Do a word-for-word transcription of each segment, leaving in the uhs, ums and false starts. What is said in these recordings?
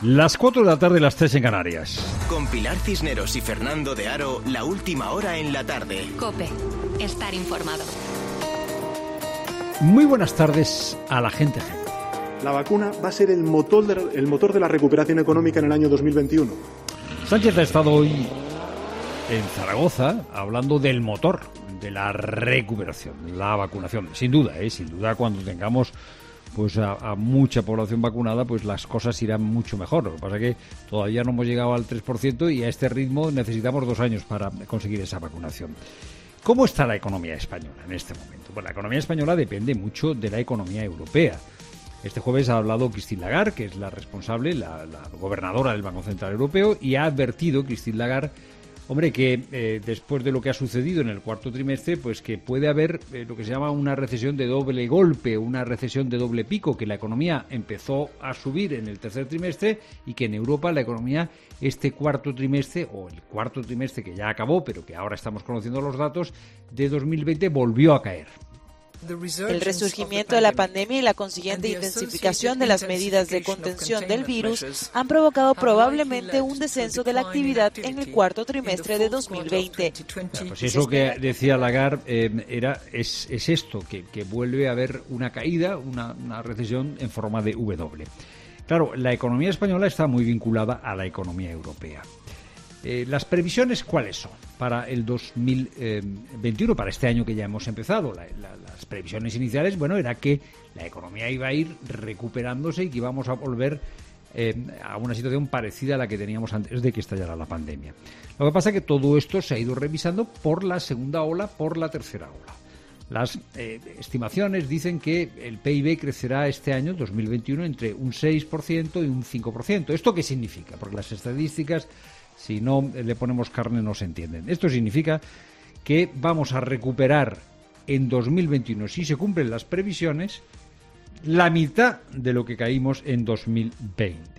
Las cuatro de la tarde, las tres en Canarias. Con Pilar Cisneros y Fernando de Aro, la última hora en la tarde. COPE. Estar informado. Muy buenas tardes a la gente. La vacuna va a ser el motor de, el motor de la recuperación económica en el año dos mil veintiuno. Sánchez ha estado hoy en Zaragoza hablando del motor de la recuperación, la vacunación. Sin duda, ¿eh? sin duda cuando tengamos pues a, a mucha población vacunada, pues las cosas irán mucho mejor. Lo que pasa es que todavía no hemos llegado al tres por ciento y a este ritmo necesitamos dos años para conseguir esa vacunación. ¿Cómo está la economía española en este momento? Pues la economía española depende mucho de la economía europea. Este jueves ha hablado Christine Lagarde, que es la responsable, la, la gobernadora del Banco Central Europeo, y ha advertido Christine Lagarde, hombre, que eh, después de lo que ha sucedido en el cuarto trimestre, pues que puede haber eh, lo que se llama una recesión de doble golpe, una recesión de doble pico, que la economía empezó a subir en el tercer trimestre y que en Europa la economía este cuarto trimestre, o el cuarto trimestre que ya acabó, pero que ahora estamos conociendo los datos, de dos mil veinte volvió a caer. El resurgimiento de la pandemia y la consiguiente intensificación de las medidas de contención del virus han provocado probablemente un descenso de la actividad en el cuarto trimestre de dos mil veinte. Pues eso que decía Lagarde eh, era es, es esto, que, que vuelve a haber una caída, una, una recesión en forma de W. Claro, la economía española está muy vinculada a la economía europea. Eh, ¿Las previsiones cuáles son para el dos mil veintiuno, para este año que ya hemos empezado? La, la, las previsiones iniciales, bueno, era que la economía iba a ir recuperándose y que íbamos a volver eh, a una situación parecida a la que teníamos antes de que estallara la pandemia. Lo que pasa es que todo esto se ha ido revisando por la segunda ola, por la tercera ola. Las eh, estimaciones dicen que el P I B crecerá este año, dos mil veintiuno, entre un seis por ciento y un cinco por ciento. ¿Esto qué significa? Porque las estadísticas, si no le ponemos carne, no se entienden. Esto significa que vamos a recuperar en dos mil veintiuno, si se cumplen las previsiones, la mitad de lo que caímos en dos mil veinte.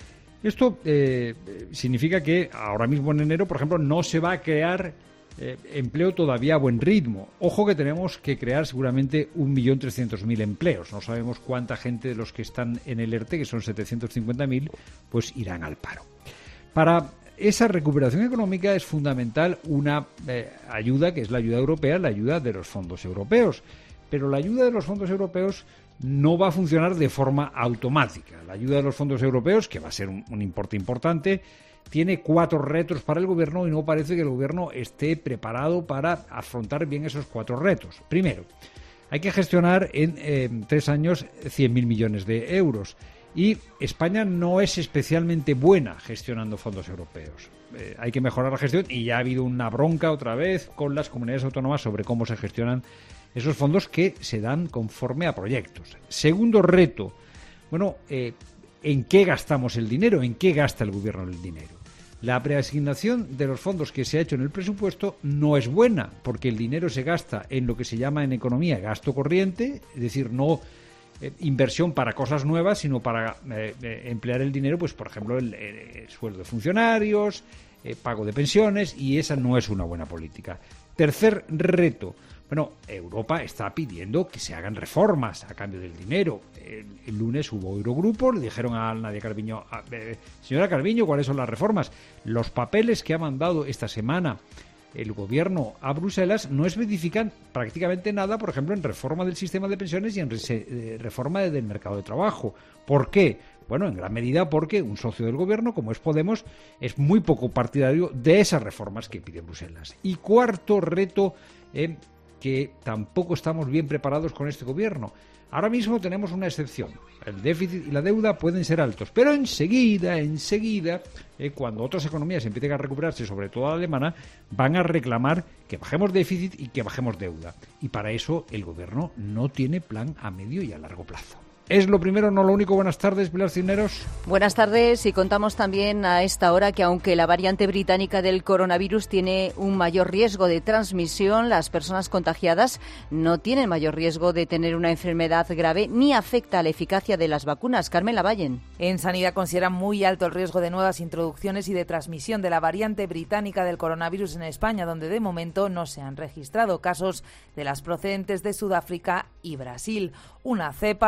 Esto eh, significa que ahora mismo en enero, por ejemplo, no se va a crear eh, empleo todavía a buen ritmo. Ojo que tenemos que crear seguramente un millón trescientos mil empleos. No sabemos cuánta gente de los que están en el ERTE, que son setecientos cincuenta mil, pues irán al paro. Para esa recuperación económica es fundamental una eh, ayuda, que es la ayuda europea, la ayuda de los fondos europeos. Pero la ayuda de los fondos europeos no va a funcionar de forma automática. La ayuda de los fondos europeos, que va a ser un, un importe importante, tiene cuatro retos para el gobierno y no parece que el gobierno esté preparado para afrontar bien esos cuatro retos. Primero, hay que gestionar en eh, tres años cien mil millones de euros. Y España no es especialmente buena gestionando fondos europeos. Eh, hay que mejorar la gestión y ya ha habido una bronca otra vez con las comunidades autónomas sobre cómo se gestionan esos fondos que se dan conforme a proyectos. Segundo reto, bueno, eh, ¿en qué gastamos el dinero? ¿En qué gasta el gobierno el dinero? La preasignación de los fondos que se ha hecho en el presupuesto no es buena, porque el dinero se gasta en lo que se llama en economía gasto corriente, es decir, no Eh, inversión para cosas nuevas, sino para eh, eh, emplear el dinero, pues por ejemplo, el, el, el sueldo de funcionarios, eh, pago de pensiones, y esa no es una buena política. Tercer reto. Bueno, Europa está pidiendo que se hagan reformas a cambio del dinero. El, el lunes hubo Eurogrupo, le dijeron a Nadia Calviño, a, eh, señora Calviño, ¿cuáles son las reformas? Los papeles que ha mandado esta semana el gobierno a Bruselas no especifican prácticamente nada, por ejemplo, en reforma del sistema de pensiones y en reforma del mercado de trabajo. ¿Por qué? Bueno, en gran medida porque un socio del gobierno, como es Podemos, es muy poco partidario de esas reformas que pide Bruselas. Y cuarto reto, eh, que tampoco estamos bien preparados con este gobierno. Ahora mismo tenemos una excepción. El déficit y la deuda pueden ser altos, pero enseguida, enseguida, eh, cuando otras economías empiecen a recuperarse, sobre todo la alemana, van a reclamar que bajemos déficit y que bajemos deuda. Y para eso el gobierno no tiene plan a medio y a largo plazo. Es lo primero, no lo único. Buenas tardes, Pilar Cisneros. Buenas tardes, y contamos también a esta hora que aunque la variante británica del coronavirus tiene un mayor riesgo de transmisión, las personas contagiadas no tienen mayor riesgo de tener una enfermedad grave ni afecta a la eficacia de las vacunas. Carmen Lavallen. En Sanidad consideran muy alto el riesgo de nuevas introducciones y de transmisión de la variante británica del coronavirus en España, donde de momento no se han registrado casos de las procedentes de Sudáfrica y Brasil. Una cepa, la británica,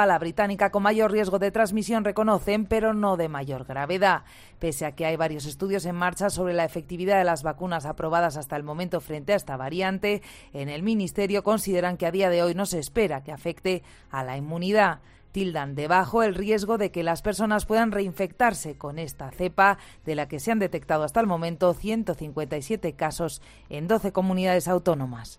británica con mayor riesgo de transmisión, reconocen, pero no de mayor gravedad. Pese a que hay varios estudios en marcha sobre la efectividad de las vacunas aprobadas hasta el momento frente a esta variante, en el Ministerio consideran que a día de hoy no se espera que afecte a la inmunidad. Tildan de bajo el riesgo de que las personas puedan reinfectarse con esta cepa, de la que se han detectado hasta el momento ciento cincuenta y siete casos en doce comunidades autónomas.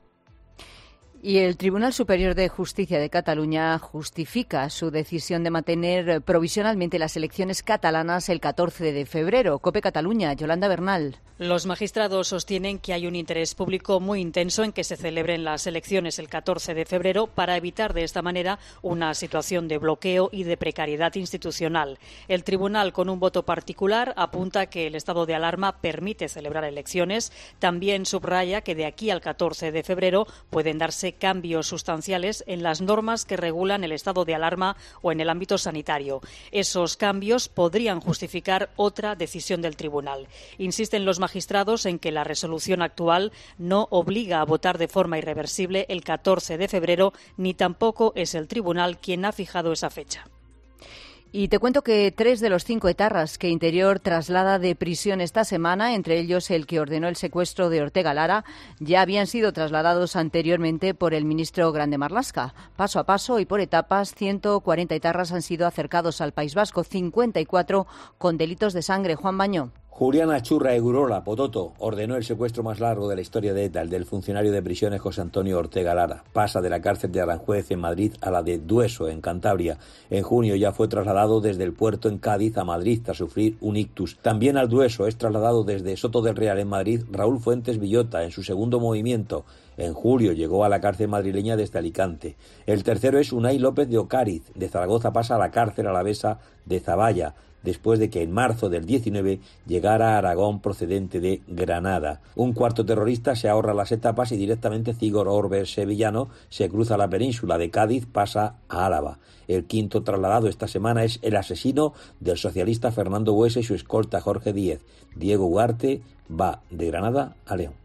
Y el Tribunal Superior de Justicia de Cataluña justifica su decisión de mantener provisionalmente las elecciones catalanas el catorce de febrero. COPE Cataluña, Yolanda Bernal. Los magistrados sostienen que hay un interés público muy intenso en que se celebren las elecciones el catorce de febrero para evitar de esta manera una situación de bloqueo y de precariedad institucional. El tribunal, con un voto particular, apunta que el estado de alarma permite celebrar elecciones. También subraya que de aquí al catorce de febrero pueden darse cambios sustanciales en las normas que regulan el estado de alarma o en el ámbito sanitario. Esos cambios podrían justificar otra decisión del tribunal. Insisten los magistrados en que la resolución actual no obliga a votar de forma irreversible el catorce de febrero, ni tampoco es el tribunal quien ha fijado esa fecha. Y te cuento que tres de los cinco etarras que Interior traslada de prisión esta semana, entre ellos el que ordenó el secuestro de Ortega Lara, ya habían sido trasladados anteriormente por el ministro Grande Marlaska. Paso a paso y por etapas, ciento cuarenta etarras han sido acercados al País Vasco, cincuenta y cuatro con delitos de sangre. Juan Bañó. Julián Achurra Egurola Pototo ordenó el secuestro más largo de la historia de ETA, el del funcionario de prisiones José Antonio Ortega Lara. Pasa de la cárcel de Aranjuez en Madrid a la de Dueso en Cantabria. En junio ya fue trasladado desde el puerto en Cádiz a Madrid tras sufrir un ictus. También al Dueso es trasladado desde Soto del Real en Madrid Raúl Fuentes Villota en su segundo movimiento. En julio llegó a la cárcel madrileña desde Alicante. El tercero es Unai López de Ocariz. De Zaragoza pasa a la cárcel alavesa de Zavalla, después de que en marzo del diecinueve llegara a Aragón procedente de Granada. Un cuarto terrorista se ahorra las etapas y directamente Cigor Orbes sevillano se cruza la península de Cádiz, pasa a Álava. El quinto trasladado esta semana es el asesino del socialista Fernando Buesa y su escolta Jorge Díez. Diego Ugarte va de Granada a León.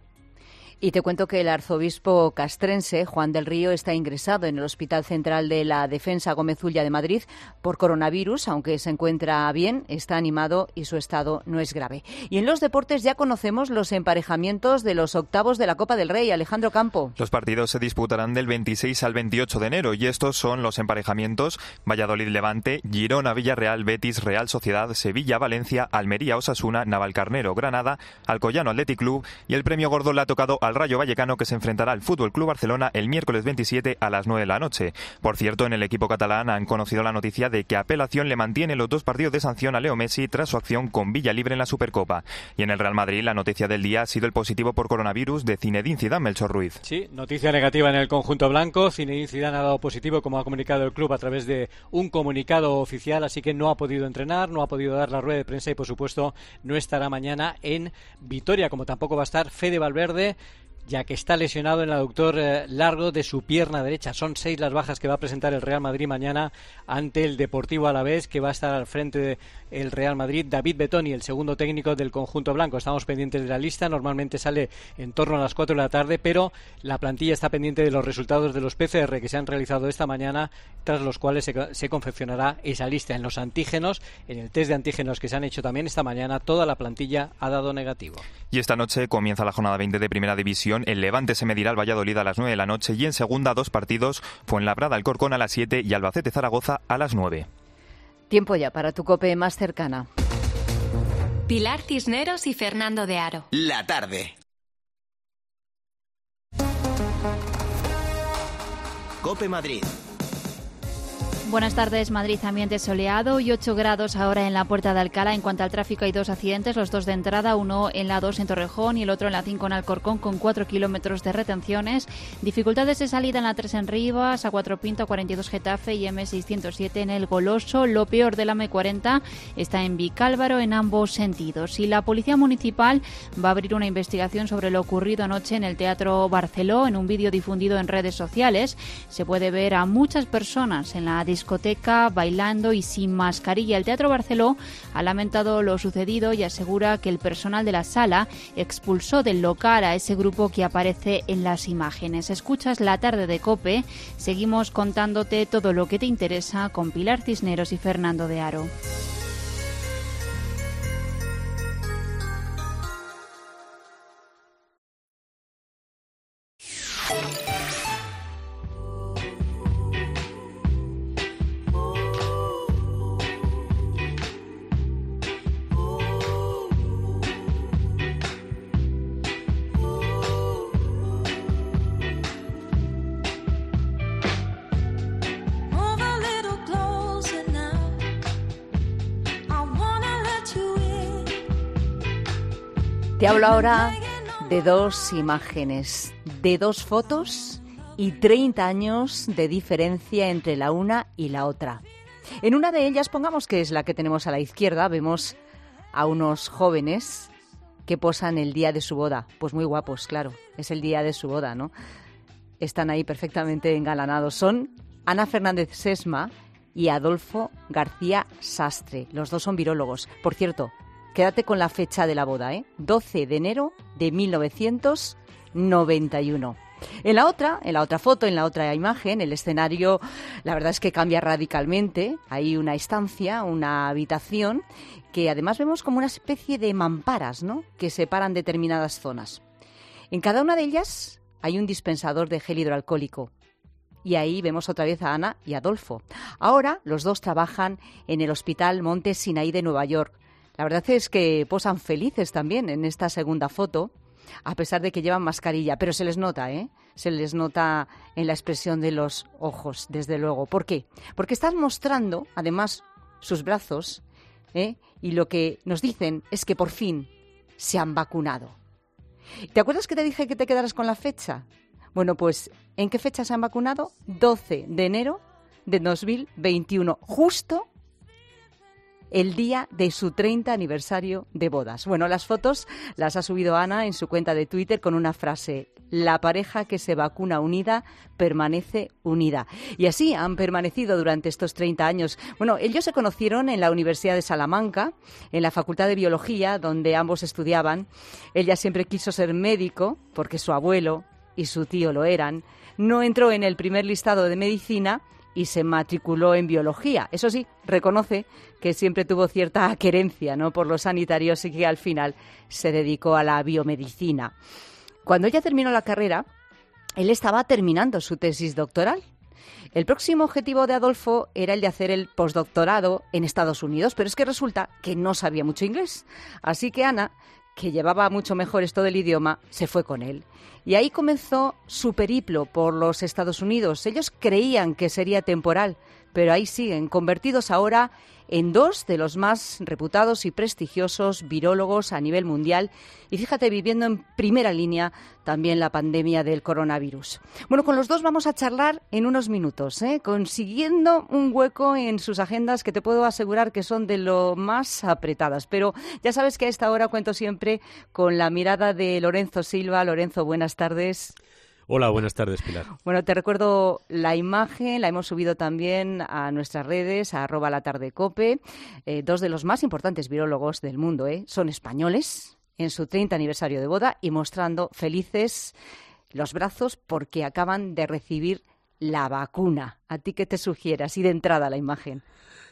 Y te cuento que el arzobispo castrense, Juan del Río, está ingresado en el Hospital Central de la Defensa Gómez Ulla de Madrid por coronavirus, aunque se encuentra bien, está animado y su estado no es grave. Y en los deportes ya conocemos los emparejamientos de los octavos de la Copa del Rey. Alejandro Campo. Los partidos se disputarán del veintiséis al veintiocho de enero y estos son los emparejamientos: Valladolid-Levante, Girona-Villarreal, Betis-Real Sociedad, Sevilla-Valencia, Almería-Osasuna, Navalcarnero-Granada, Alcoyano-Athletic Club, y el premio gordo le ha tocado al Rayo Vallecano, que se enfrentará al Fútbol Club Barcelona el miércoles veintisiete a las nueve de la noche. Por cierto, en el equipo catalán han conocido la noticia de que apelación le mantiene los dos partidos de sanción a Leo Messi tras su acción con Villalibre en la Supercopa. Y en el Real Madrid la noticia del día ha sido el positivo por coronavirus de Zinedine Zidane. Melchor Ruiz. Sí, noticia negativa en el conjunto blanco. Zinedine Zidane ha dado positivo, como ha comunicado el club a través de un comunicado oficial, así que no ha podido entrenar, no ha podido dar la rueda de prensa y por supuesto no estará mañana en Vitoria, como tampoco va a estar Fede Valverde, ya que está lesionado en el aductor eh, largo de su pierna derecha. Son seis las bajas que va a presentar el Real Madrid mañana ante el Deportivo Alavés, que va a estar al frente del Real Madrid David Betoni, el segundo técnico del conjunto blanco. Estamos pendientes de la lista, normalmente sale en torno a las cuatro de la tarde, pero la plantilla está pendiente de los resultados de los P C R que se han realizado esta mañana, tras los cuales se, se confeccionará esa lista. En los antígenos, en el test de antígenos que se han hecho también esta mañana, toda la plantilla ha dado negativo. Y esta noche comienza la jornada veinte de Primera División. El Levante se medirá al Valladolid a las nueve de la noche y en segunda dos partidos: Fuenlabrada Alcorcón a las siete y Albacete Zaragoza a las nueve. Tiempo ya para tu COPE más cercana. Pilar Cisneros y Fernando de Aro. La tarde. COPE Madrid. Buenas tardes. Madrid, ambiente soleado y ocho grados ahora en la Puerta de Alcalá. En cuanto al tráfico, hay dos accidentes, los dos de entrada, uno en la dos en Torrejón y el otro en la cinco en Alcorcón, con cuatro kilómetros de retenciones. Dificultades de salida en la tres en Rivas, A cuatro Pinto, A cuarenta y dos Getafe y M seiscientos siete en El Goloso. Lo peor de la M cuarenta está en Vicálvaro en ambos sentidos. Y la Policía Municipal va a abrir una investigación sobre lo ocurrido anoche en el Teatro Barceló. En un vídeo difundido en redes sociales se puede ver a muchas personas en la discoteca discoteca, bailando y sin mascarilla. El Teatro Barceló ha lamentado lo sucedido y asegura que el personal de la sala expulsó del local a ese grupo que aparece en las imágenes. Escuchas La Tarde de COPE. Seguimos contándote todo lo que te interesa con Pilar Cisneros y Fernando de Aro. Te hablo ahora de dos imágenes, de dos fotos y treinta años de diferencia entre la una y la otra. En una de ellas, pongamos que es la que tenemos a la izquierda, vemos a unos jóvenes que posan el día de su boda. Pues muy guapos, claro, es el día de su boda, ¿no? Están ahí perfectamente engalanados. Son Ana Fernández Sesma y Adolfo García Sastre. Los dos son virólogos. Por cierto, quédate con la fecha de la boda, ¿eh? doce de enero de mil novecientos noventa y uno. En la otra, en la otra foto, en la otra imagen, el escenario, la verdad es que cambia radicalmente. Hay una estancia, una habitación, que además vemos como una especie de mamparas, ¿no?, que separan determinadas zonas. En cada una de ellas hay un dispensador de gel hidroalcohólico. Y ahí vemos otra vez a Ana y Adolfo. Ahora los dos trabajan en el Hospital Monte Sinaí de Nueva York. La verdad es que posan felices también en esta segunda foto, a pesar de que llevan mascarilla, pero se les nota, ¿eh? Se les nota en la expresión de los ojos, desde luego. ¿Por qué? Porque están mostrando, además, sus brazos, ¿eh? Y lo que nos dicen es que por fin se han vacunado. ¿Te acuerdas que te dije que te quedaras con la fecha? Bueno, pues, ¿en qué fecha se han vacunado? doce de enero de dos mil veintiuno, justo el día de su treinta aniversario de bodas. Bueno, las fotos las ha subido Ana en su cuenta de Twitter con una frase: la pareja que se vacuna unida permanece unida. Y así han permanecido durante estos treinta años. Bueno, ellos se conocieron en la Universidad de Salamanca, en la Facultad de Biología, donde ambos estudiaban. Ella siempre quiso ser médico, porque su abuelo y su tío lo eran. No entró en el primer listado de medicina y se matriculó en biología. Eso sí, reconoce que siempre tuvo cierta querencia, ¿no?, por los sanitarios y que al final se dedicó a la biomedicina. Cuando ella terminó la carrera, él estaba terminando su tesis doctoral. El próximo objetivo de Adolfo era el de hacer el postdoctorado en Estados Unidos, pero es que resulta que no sabía mucho inglés. Así que Ana, que llevaba mucho mejor esto del idioma, se fue con él. Y ahí comenzó su periplo por los Estados Unidos. Ellos creían que sería temporal, pero ahí siguen, convertidos ahora en dos de los más reputados y prestigiosos virólogos a nivel mundial. Y fíjate, viviendo en primera línea también la pandemia del coronavirus. Bueno, con los dos vamos a charlar en unos minutos, ¿eh? consiguiendo un hueco en sus agendas que te puedo asegurar que son de lo más apretadas. Pero ya sabes que a esta hora cuento siempre con la mirada de Lorenzo Silva. Lorenzo, buenas tardes. Hola, buenas tardes, Pilar. Bueno, te recuerdo la imagen, la hemos subido también a nuestras redes, a arroba la tarde cope. Eh, dos de los más importantes virólogos del mundo, ¿eh? Son españoles en su treinta aniversario de boda y mostrando felices los brazos porque acaban de recibir la vacuna. ¿A ti qué te sugiere así de entrada la imagen?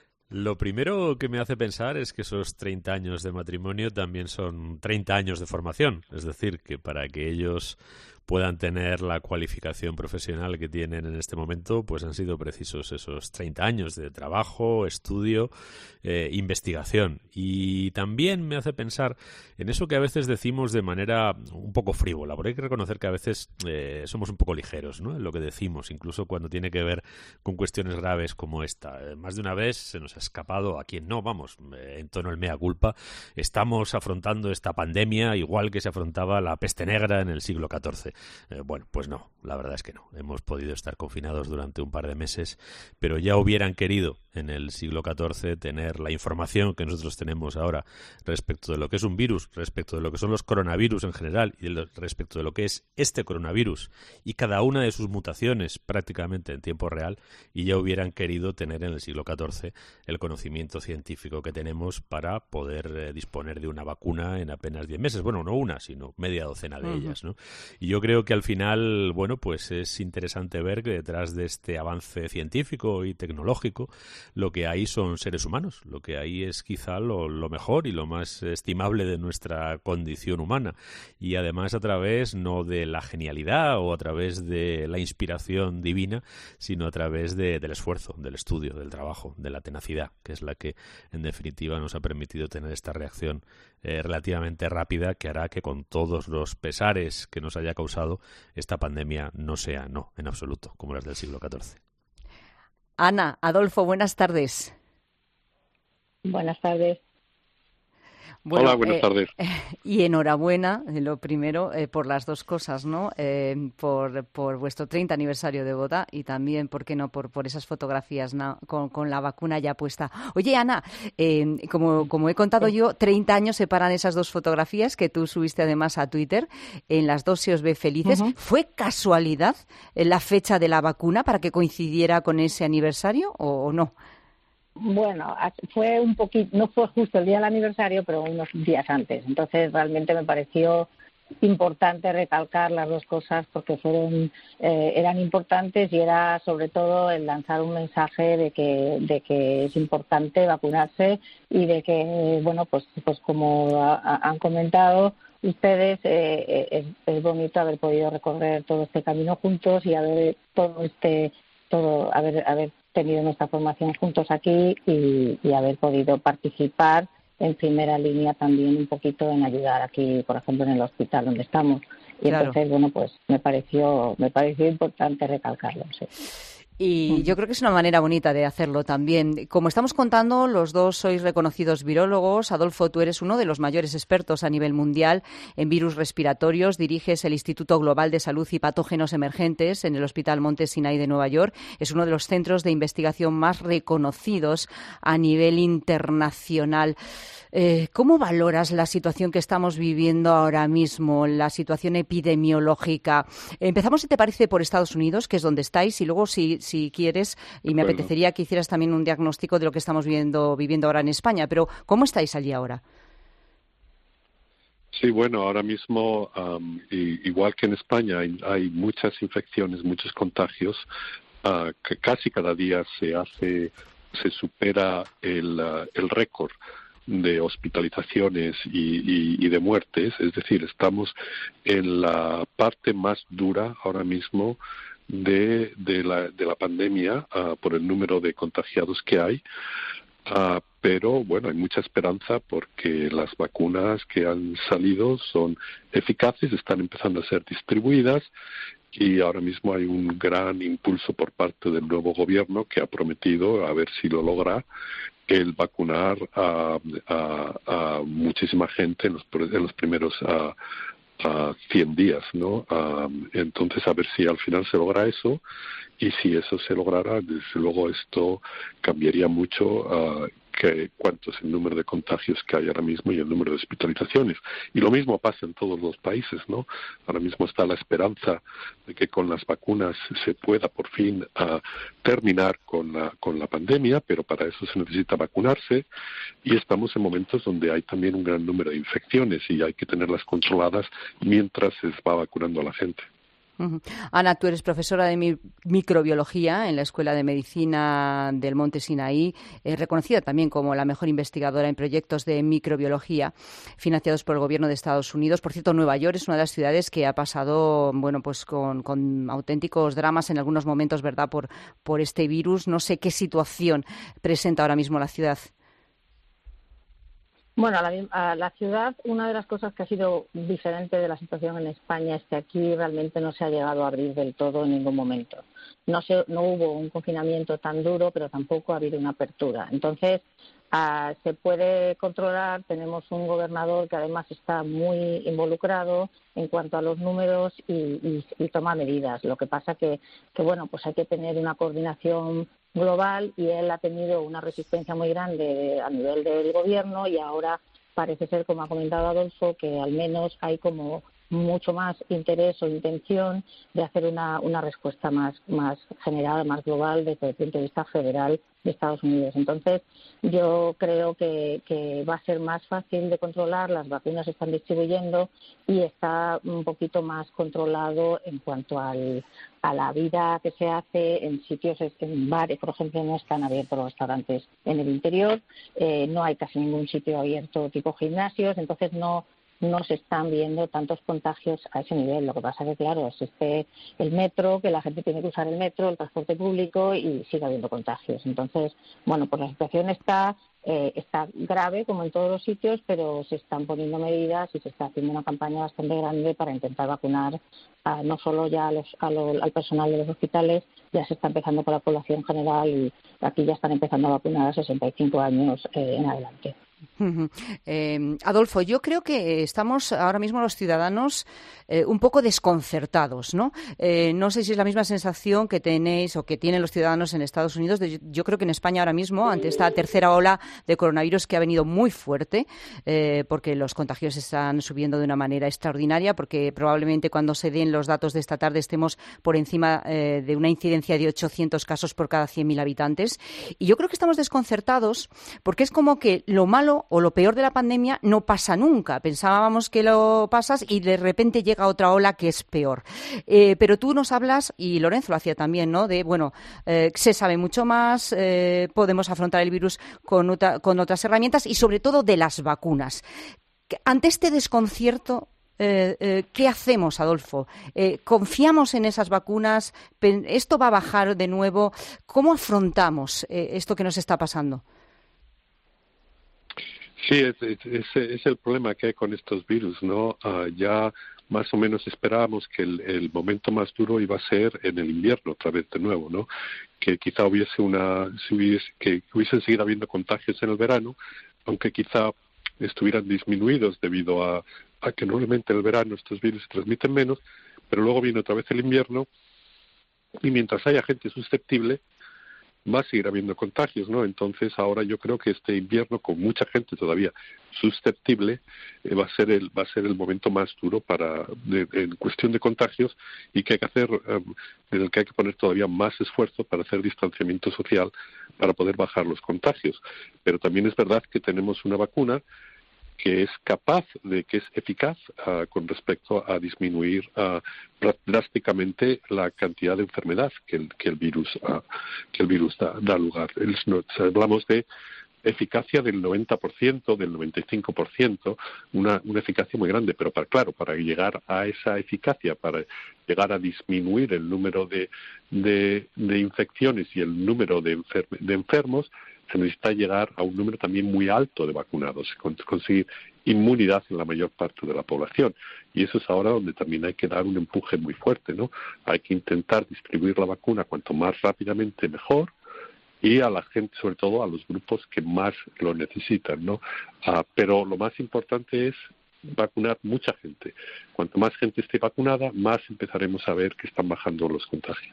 Lo primero que me hace pensar es que esos treinta años de matrimonio también son treinta años de formación. Es decir, que para que ellos puedan tener la cualificación profesional que tienen en este momento, pues han sido precisos esos treinta años de trabajo, estudio, eh, investigación. Y también me hace pensar en eso que a veces decimos de manera un poco frívola, porque hay que reconocer que a veces eh, somos un poco ligeros, ¿no?, en lo que decimos, incluso cuando tiene que ver con cuestiones graves como esta. Eh, más de una vez se nos ha escapado, a quien no, vamos, eh, en tono el mea culpa, estamos afrontando esta pandemia igual que se afrontaba la peste negra en el siglo catorce. Eh, bueno, pues no, la verdad es que no. Hemos podido estar confinados durante un par de meses, pero ya hubieran querido en el siglo catorce tener la información que nosotros tenemos ahora respecto de lo que es un virus, respecto de lo que son los coronavirus en general y de lo, respecto de lo que es este coronavirus y cada una de sus mutaciones prácticamente en tiempo real, y ya hubieran querido tener en el siglo catorce el conocimiento científico que tenemos para poder eh, disponer de una vacuna en apenas diez meses. Bueno, no una, sino media docena de uh-huh. ellas, ¿no? Y yo creo que al final, bueno, pues es interesante ver que detrás de este avance científico y tecnológico lo que hay son seres humanos, lo que hay es quizá lo, lo mejor y lo más estimable de nuestra condición humana, y además a través no de la genialidad o a través de la inspiración divina, sino a través de, del esfuerzo, del estudio, del trabajo, de la tenacidad, que es la que en definitiva nos ha permitido tener esta reacción eh, relativamente rápida, que hará que con todos los pesares que nos haya causado esta pandemia no sea, no, en absoluto, como las del siglo catorce. Ana, Adolfo, buenas tardes. Buenas tardes. Bueno, Hola, buenas eh, tardes. Y enhorabuena, lo primero, eh, por las dos cosas, ¿no? Eh, por, por vuestro treinta aniversario de boda y también, ¿por qué no?, por, por esas fotografías, ¿no?, con, con la vacuna ya puesta. Oye, Ana, eh, como, como he contado yo, treinta años separan esas dos fotografías que tú subiste además a Twitter. En las dos se os ve felices. Uh-huh. ¿Fue casualidad la fecha de la vacuna para que coincidiera con ese aniversario o, o no? Bueno, fue un poquito, no fue justo el día del aniversario, pero unos días antes. Entonces, realmente me pareció importante recalcar las dos cosas porque fueron eh, eran importantes, y era sobre todo el lanzar un mensaje de que de que es importante vacunarse y de que, bueno, pues pues como a, a, han comentado ustedes, eh, es, es bonito haber podido recorrer todo este camino juntos y haber todo este todo haber haber tenido nuestra formación juntos aquí y, y haber podido participar en primera línea también un poquito en ayudar aquí, por ejemplo, en el hospital donde estamos. Y claro. Entonces, bueno, pues me pareció me pareció importante recalcarlo. Sí. Y yo creo que es una manera bonita de hacerlo también. Como estamos contando, los dos sois reconocidos virólogos. Adolfo, tú eres uno de los mayores expertos a nivel mundial en virus respiratorios. Diriges el Instituto Global de Salud y Patógenos Emergentes en el Hospital Monte Sinai de Nueva York. Es uno de los centros de investigación más reconocidos a nivel internacional. Eh, ¿Cómo valoras la situación que estamos viviendo ahora mismo, la situación epidemiológica? Empezamos, si te parece, por Estados Unidos, que es donde estáis, y luego, si, si quieres, y me bueno. apetecería que hicieras también un diagnóstico de lo que estamos viviendo, viviendo ahora en España. Pero, ¿cómo estáis allí ahora? Sí, bueno, ahora mismo, um, y, igual que en España, hay, hay muchas infecciones, muchos contagios. Uh, que casi cada día se hace, se supera el, uh, el récord de hospitalizaciones y, y, y de muertes. Es decir, estamos en la parte más dura ahora mismo de, de, la, de la pandemia uh, por el número de contagiados que hay. Uh, pero, bueno, hay mucha esperanza porque las vacunas que han salido son eficaces, están empezando a ser distribuidas, y ahora mismo hay un gran impulso por parte del nuevo gobierno que ha prometido, a ver si lo logra, el vacunar a, a, a muchísima gente en los, en los primeros a, a cien días, ¿no? Um, entonces, a ver si al final se logra eso, y si eso se lograra, desde luego esto cambiaría mucho uh, que cuánto es el número de contagios que hay ahora mismo y el número de hospitalizaciones. Y lo mismo pasa en todos los países, ¿no? Ahora mismo está la esperanza de que con las vacunas se pueda por fin uh, terminar con la, con la pandemia, pero para eso se necesita vacunarse, y estamos en momentos donde hay también un gran número de infecciones y hay que tenerlas controladas mientras se va vacunando a la gente. Uh-huh. Ana, tú eres profesora de mi- microbiología en la Escuela de Medicina del Monte Sinaí, eh, reconocida también como la mejor investigadora en proyectos de microbiología financiados por el Gobierno de Estados Unidos. Por cierto, Nueva York es una de las ciudades que ha pasado, bueno, pues con, con auténticos dramas en algunos momentos, ¿verdad?, por, por este virus. No sé qué situación presenta ahora mismo la ciudad. Bueno, a la, a la ciudad, una de las cosas que ha sido diferente de la situación en España es que aquí realmente no se ha llegado a abrir del todo en ningún momento. No se, no hubo un confinamiento tan duro, pero tampoco ha habido una apertura. Entonces, Uh, se puede controlar, tenemos un gobernador que además está muy involucrado en cuanto a los números y, y, y toma medidas. Lo que pasa que, que bueno, pues hay que tener una coordinación global y él ha tenido una resistencia muy grande a nivel del gobierno y ahora parece ser, como ha comentado Adolfo, que al menos hay como mucho más interés o intención de hacer una, una respuesta más, más general, más global desde el punto de vista federal de Estados Unidos. Entonces, yo creo que, que va a ser más fácil de controlar, las vacunas se están distribuyendo y está un poquito más controlado en cuanto al, a la vida que se hace en sitios, en bares, por ejemplo, no están abiertos los restaurantes en el interior, eh, no hay casi ningún sitio abierto tipo gimnasios, entonces no no se están viendo tantos contagios a ese nivel. Lo que pasa es que, claro, existe el metro, que la gente tiene que usar el metro, el transporte público y sigue habiendo contagios. Entonces, bueno, pues la situación está eh, está grave, como en todos los sitios, pero se están poniendo medidas y se está haciendo una campaña bastante grande para intentar vacunar a, no solo ya a los, a lo, al personal de los hospitales, ya se está empezando con la población general y aquí ya están empezando a vacunar a sesenta y cinco años eh, en adelante. Uh-huh. Eh, Adolfo, yo creo que estamos ahora mismo los ciudadanos eh, un poco desconcertados, ¿no? Eh, no sé si es la misma sensación que tenéis o que tienen los ciudadanos en Estados Unidos. De, yo creo que en España ahora mismo, ante esta tercera ola de coronavirus que ha venido muy fuerte, eh, porque los contagios están subiendo de una manera extraordinaria, porque probablemente cuando se den los datos de esta tarde estemos por encima eh, de una incidencia de ochocientos casos por cada cien mil habitantes. Y yo creo que estamos desconcertados porque es como que lo malo o lo peor de la pandemia no pasa nunca. Pensábamos que lo pasas y de repente llega otra ola que es peor. Eh, pero tú nos hablas, y Lorenzo lo hacía también, ¿no? De, bueno, eh, se sabe mucho más, eh, podemos afrontar el virus con, otra, con otras herramientas y sobre todo de las vacunas. Ante este desconcierto, Eh, eh, ¿qué hacemos, Adolfo? Eh, ¿Confiamos en esas vacunas? ¿Esto va a bajar de nuevo? ¿Cómo afrontamos eh, esto que nos está pasando? Sí, es, es, es el problema que hay con estos virus, ¿no? Uh, ya más o menos esperábamos que el, el momento más duro iba a ser en el invierno, otra vez de nuevo, ¿no? Que quizá hubiese una, si hubiese, que hubiesen seguido habiendo contagios en el verano, aunque quizá estuvieran disminuidos debido a, a que normalmente en el verano estos virus se transmiten menos, pero luego viene otra vez el invierno y mientras haya gente susceptible va a seguir habiendo contagios, ¿no? Entonces ahora yo creo que este invierno con mucha gente todavía susceptible eh, va a ser el va a ser el momento más duro para de, de, en cuestión de contagios y que hay que hacer um, en el que hay que poner todavía más esfuerzo para hacer distanciamiento social para poder bajar los contagios. Pero también es verdad que tenemos una vacuna que es capaz de, que es eficaz uh, con respecto a disminuir uh, drásticamente la cantidad de enfermedad que el, que el virus uh, que el virus da, da lugar. El, nos, hablamos de eficacia del noventa por ciento, del noventa y cinco por ciento, una, una eficacia muy grande, pero para, claro, para llegar a esa eficacia, para llegar a disminuir el número de, de, de infecciones y el número de, enfer- de enfermos, se necesita llegar a un número también muy alto de vacunados, conseguir inmunidad en la mayor parte de la población. Y eso es ahora donde también hay que dar un empuje muy fuerte, ¿no? Hay que intentar distribuir la vacuna cuanto más rápidamente mejor y a la gente, sobre todo a los grupos que más lo necesitan, ¿no? Uh, pero lo más importante es vacunar mucha gente. Cuanto más gente esté vacunada, más empezaremos a ver que están bajando los contagios.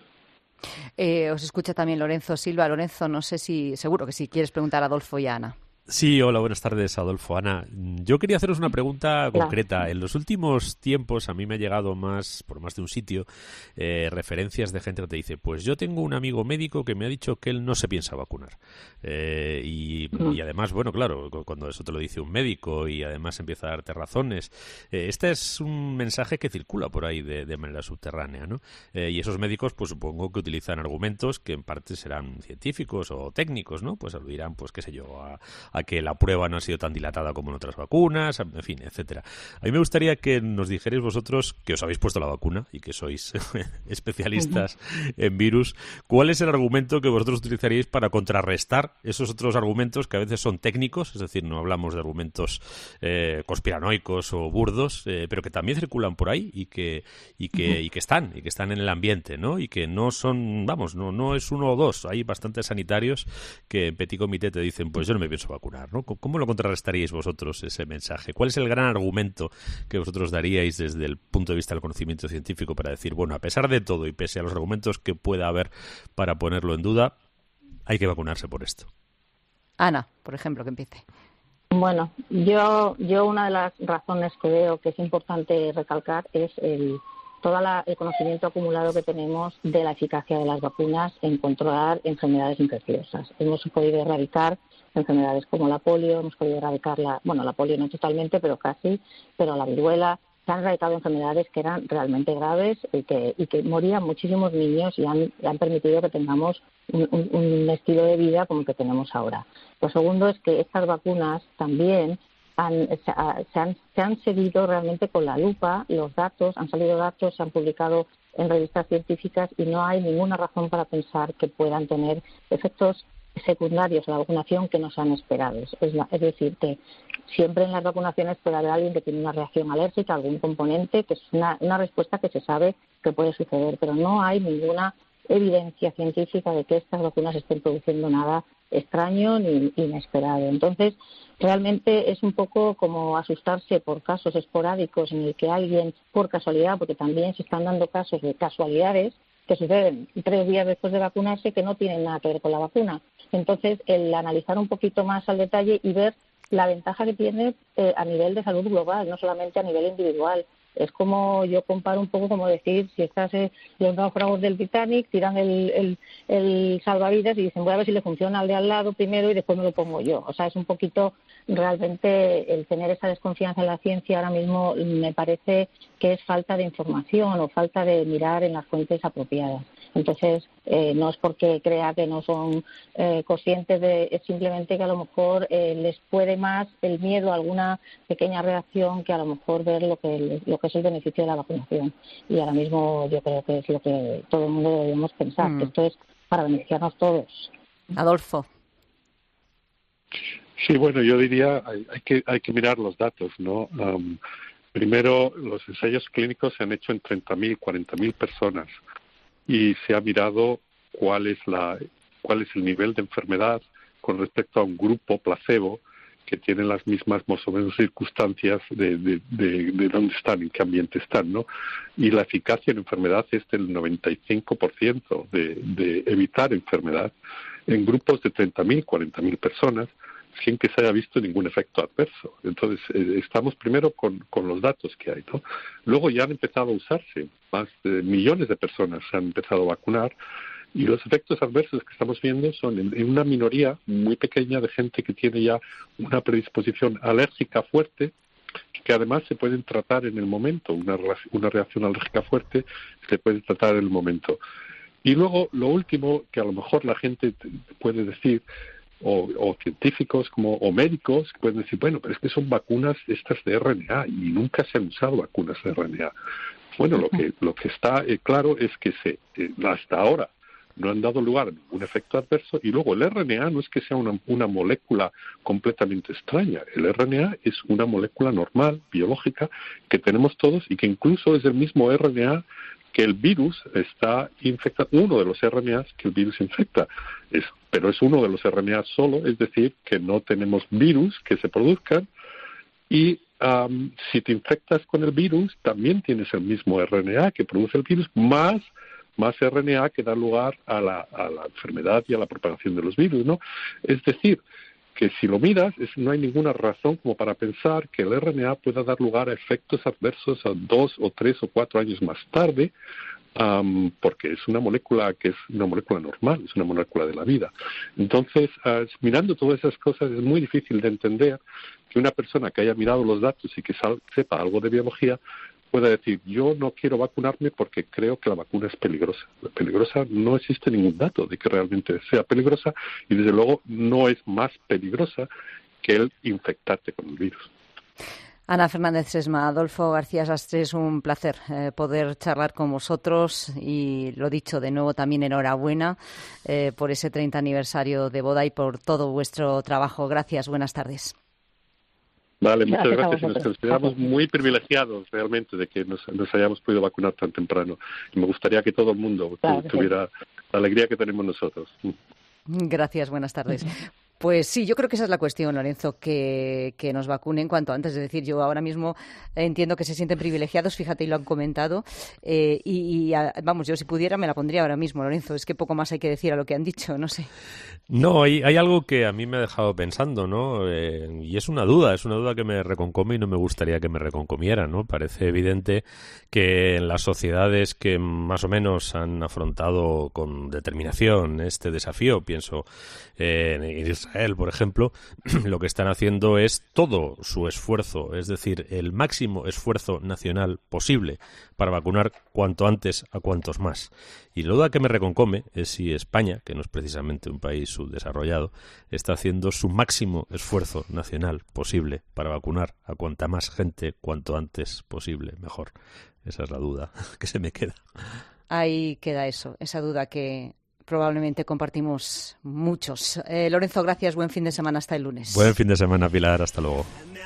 Eh, os escucha también Lorenzo Silva. Lorenzo, no sé si, seguro que si quieres preguntar a Adolfo y a Ana. Sí, hola, buenas tardes, Adolfo. Ana, yo quería haceros una pregunta concreta. En los últimos tiempos a mí me ha llegado más, por más de un sitio, eh, referencias de gente que te dice, pues yo tengo un amigo médico que me ha dicho que él no se piensa vacunar. Eh, y, y además, bueno, claro, cuando eso te lo dice un médico y además empieza a darte razones, eh, este es un mensaje que circula por ahí de, de manera subterránea, ¿no? Eh, y esos médicos, pues supongo que utilizan argumentos que en parte serán científicos o técnicos, ¿no? Pues aludirán, pues qué sé yo, a a que la prueba no ha sido tan dilatada como en otras vacunas, en fin, etcétera. A mí me gustaría que nos dijerais vosotros, que os habéis puesto la vacuna y que sois especialistas uh-huh. en virus, ¿cuál es el argumento que vosotros utilizaríais para contrarrestar esos otros argumentos que a veces son técnicos, es decir, no hablamos de argumentos eh, conspiranoicos o burdos, eh, pero que también circulan por ahí y que y que uh-huh. y que están, y que están en el ambiente, ¿no? Y que no son, vamos, no no es uno o dos, hay bastantes sanitarios que en petit comité te dicen, pues yo no me pienso vacunar. vacunar, ¿no? ¿Cómo lo contrarrestaríais vosotros ese mensaje? ¿Cuál es el gran argumento que vosotros daríais desde el punto de vista del conocimiento científico para decir, bueno, a pesar de todo y pese a los argumentos que pueda haber para ponerlo en duda, hay que vacunarse por esto? Ana, por ejemplo, que empiece. Bueno, yo, yo una de las razones que veo que es importante recalcar es el todo la, el conocimiento acumulado que tenemos de la eficacia de las vacunas en controlar enfermedades infecciosas. Hemos podido erradicar enfermedades como la polio, hemos podido erradicar la, bueno, la polio no totalmente, pero casi, pero la viruela. Se han erradicado enfermedades que eran realmente graves y que, y que morían muchísimos niños y han, y han permitido que tengamos un, un, un estilo de vida como el que tenemos ahora. Lo segundo es que estas vacunas también han, se, se, han, se han seguido realmente con la lupa los datos, han salido datos, se han publicado en revistas científicas y no hay ninguna razón para pensar que puedan tener efectos secundarios a la vacunación que no sean esperados. Es, la, es decir, que siempre en las vacunaciones puede haber alguien que tiene una reacción alérgica, algún componente, que es una, una respuesta que se sabe que puede suceder, pero no hay ninguna evidencia científica de que estas vacunas estén produciendo nada extraño ni inesperado. Entonces, realmente es un poco como asustarse por casos esporádicos en el que alguien, por casualidad, porque también se están dando casos de casualidades que suceden tres días después de vacunarse que no tienen nada que ver con la vacuna. Entonces, el analizar un poquito más al detalle y ver la ventaja que tiene eh, a nivel de salud global, no solamente a nivel individual. Es como, yo comparo un poco como decir, si estás eh, los náufragos del Titanic, tiran el, el, el salvavidas y dicen, voy a ver si le funciona al de al lado primero y después me lo pongo yo. O sea, es un poquito, realmente, el tener esa desconfianza en la ciencia ahora mismo me parece que es falta de información o falta de mirar en las fuentes apropiadas. Entonces, eh, no es porque crea que no son eh, conscientes de, es simplemente que a lo mejor eh, les puede más el miedo a alguna pequeña reacción que a lo mejor ver lo que, lo que es el beneficio de la vacunación. Y ahora mismo yo creo que es lo que todo el mundo debemos pensar, mm. que esto es para beneficiarnos todos. Adolfo. Sí, bueno, yo diría hay, hay que hay que mirar los datos, ¿no? Um, primero, los ensayos clínicos se han hecho en treinta mil, cuarenta mil personas. Y se ha mirado cuál es la cuál es el nivel de enfermedad con respecto a un grupo placebo que tiene las mismas más o menos circunstancias de, de, de, de dónde están, en qué ambiente están, ¿no? Y la eficacia en enfermedad es del noventa y cinco por ciento de, de evitar enfermedad en grupos de treinta mil, cuarenta mil personas sin que se haya visto ningún efecto adverso. Entonces, eh, estamos primero con, con los datos que hay, ¿no? Luego ya han empezado a usarse, más de millones de personas se han empezado a vacunar y los efectos adversos que estamos viendo son en, en una minoría muy pequeña de gente que tiene ya una predisposición alérgica fuerte, que además se pueden tratar en el momento, una, una reacción alérgica fuerte se puede tratar en el momento. Y luego, lo último que a lo mejor la gente puede decir, O, o científicos como o médicos pueden decir, bueno, pero es que son vacunas estas de R N A y nunca se han usado vacunas de R N A. Bueno, lo que lo que está eh, claro es que se eh, hasta ahora no han dado lugar a ningún efecto adverso y luego el R N A no es que sea una, una molécula completamente extraña. El R N A es una molécula normal, biológica, que tenemos todos y que incluso es el mismo R N A que el virus está infectado, uno de los R N As que el virus infecta, es, pero es uno de los R N A solo, es decir, que no tenemos virus que se produzcan y um, si te infectas con el virus, también tienes el mismo R N A que produce el virus, más, más R N A que da lugar a la, a la enfermedad y a la propagación de los virus, ¿no? Es decir, que si lo miras, es, no hay ninguna razón como para pensar que el R N A pueda dar lugar a efectos adversos a dos o tres o cuatro años más tarde, um, porque es una molécula que es una molécula normal, es una molécula de la vida. Entonces, uh, mirando todas esas cosas, es muy difícil de entender que una persona que haya mirado los datos y que sal, sepa algo de biología pueda decir, yo no quiero vacunarme porque creo que la vacuna es peligrosa. Peligrosa, no existe ningún dato de que realmente sea peligrosa y desde luego no es más peligrosa que el infectarte con el virus. Ana Fernández Sesma, Adolfo García Sastres, un placer eh, poder charlar con vosotros y lo dicho, de nuevo también enhorabuena eh, por ese treinta aniversario de boda y por todo vuestro trabajo. Gracias, buenas tardes. Vale, muchas gracias. gracias. Nos consideramos muy privilegiados realmente de que nos, nos hayamos podido vacunar tan temprano. Y me gustaría que todo el mundo claro, tuviera sí. la alegría que tenemos nosotros. Gracias, buenas tardes. Pues sí, yo creo que esa es la cuestión, Lorenzo, que, que nos vacunen cuanto antes. Es decir, yo ahora mismo entiendo que se sienten privilegiados, fíjate, y lo han comentado. Eh, y, y, vamos, yo si pudiera me la pondría ahora mismo, Lorenzo. Es que poco más hay que decir a lo que han dicho, no sé. No, hay, hay algo que a mí me ha dejado pensando, ¿no? Eh, y es una duda, es una duda que me reconcome y no me gustaría que me reconcomiera, ¿no? Parece evidente que en las sociedades que más o menos han afrontado con determinación este desafío, pienso eh, en Israel, por ejemplo, lo que están haciendo es todo su esfuerzo, es decir, el máximo esfuerzo nacional posible para vacunar cuanto antes a cuantos más. Y la duda que me reconcome es si España, que no es precisamente un país subdesarrollado, está haciendo su máximo esfuerzo nacional posible para vacunar a cuanta más gente cuanto antes posible, mejor. Esa es la duda que se me queda. Ahí queda eso, esa duda que probablemente compartimos muchos. Eh, Lorenzo, gracias. Buen fin de semana. Hasta el lunes. Buen fin de semana, Pilar. Hasta luego.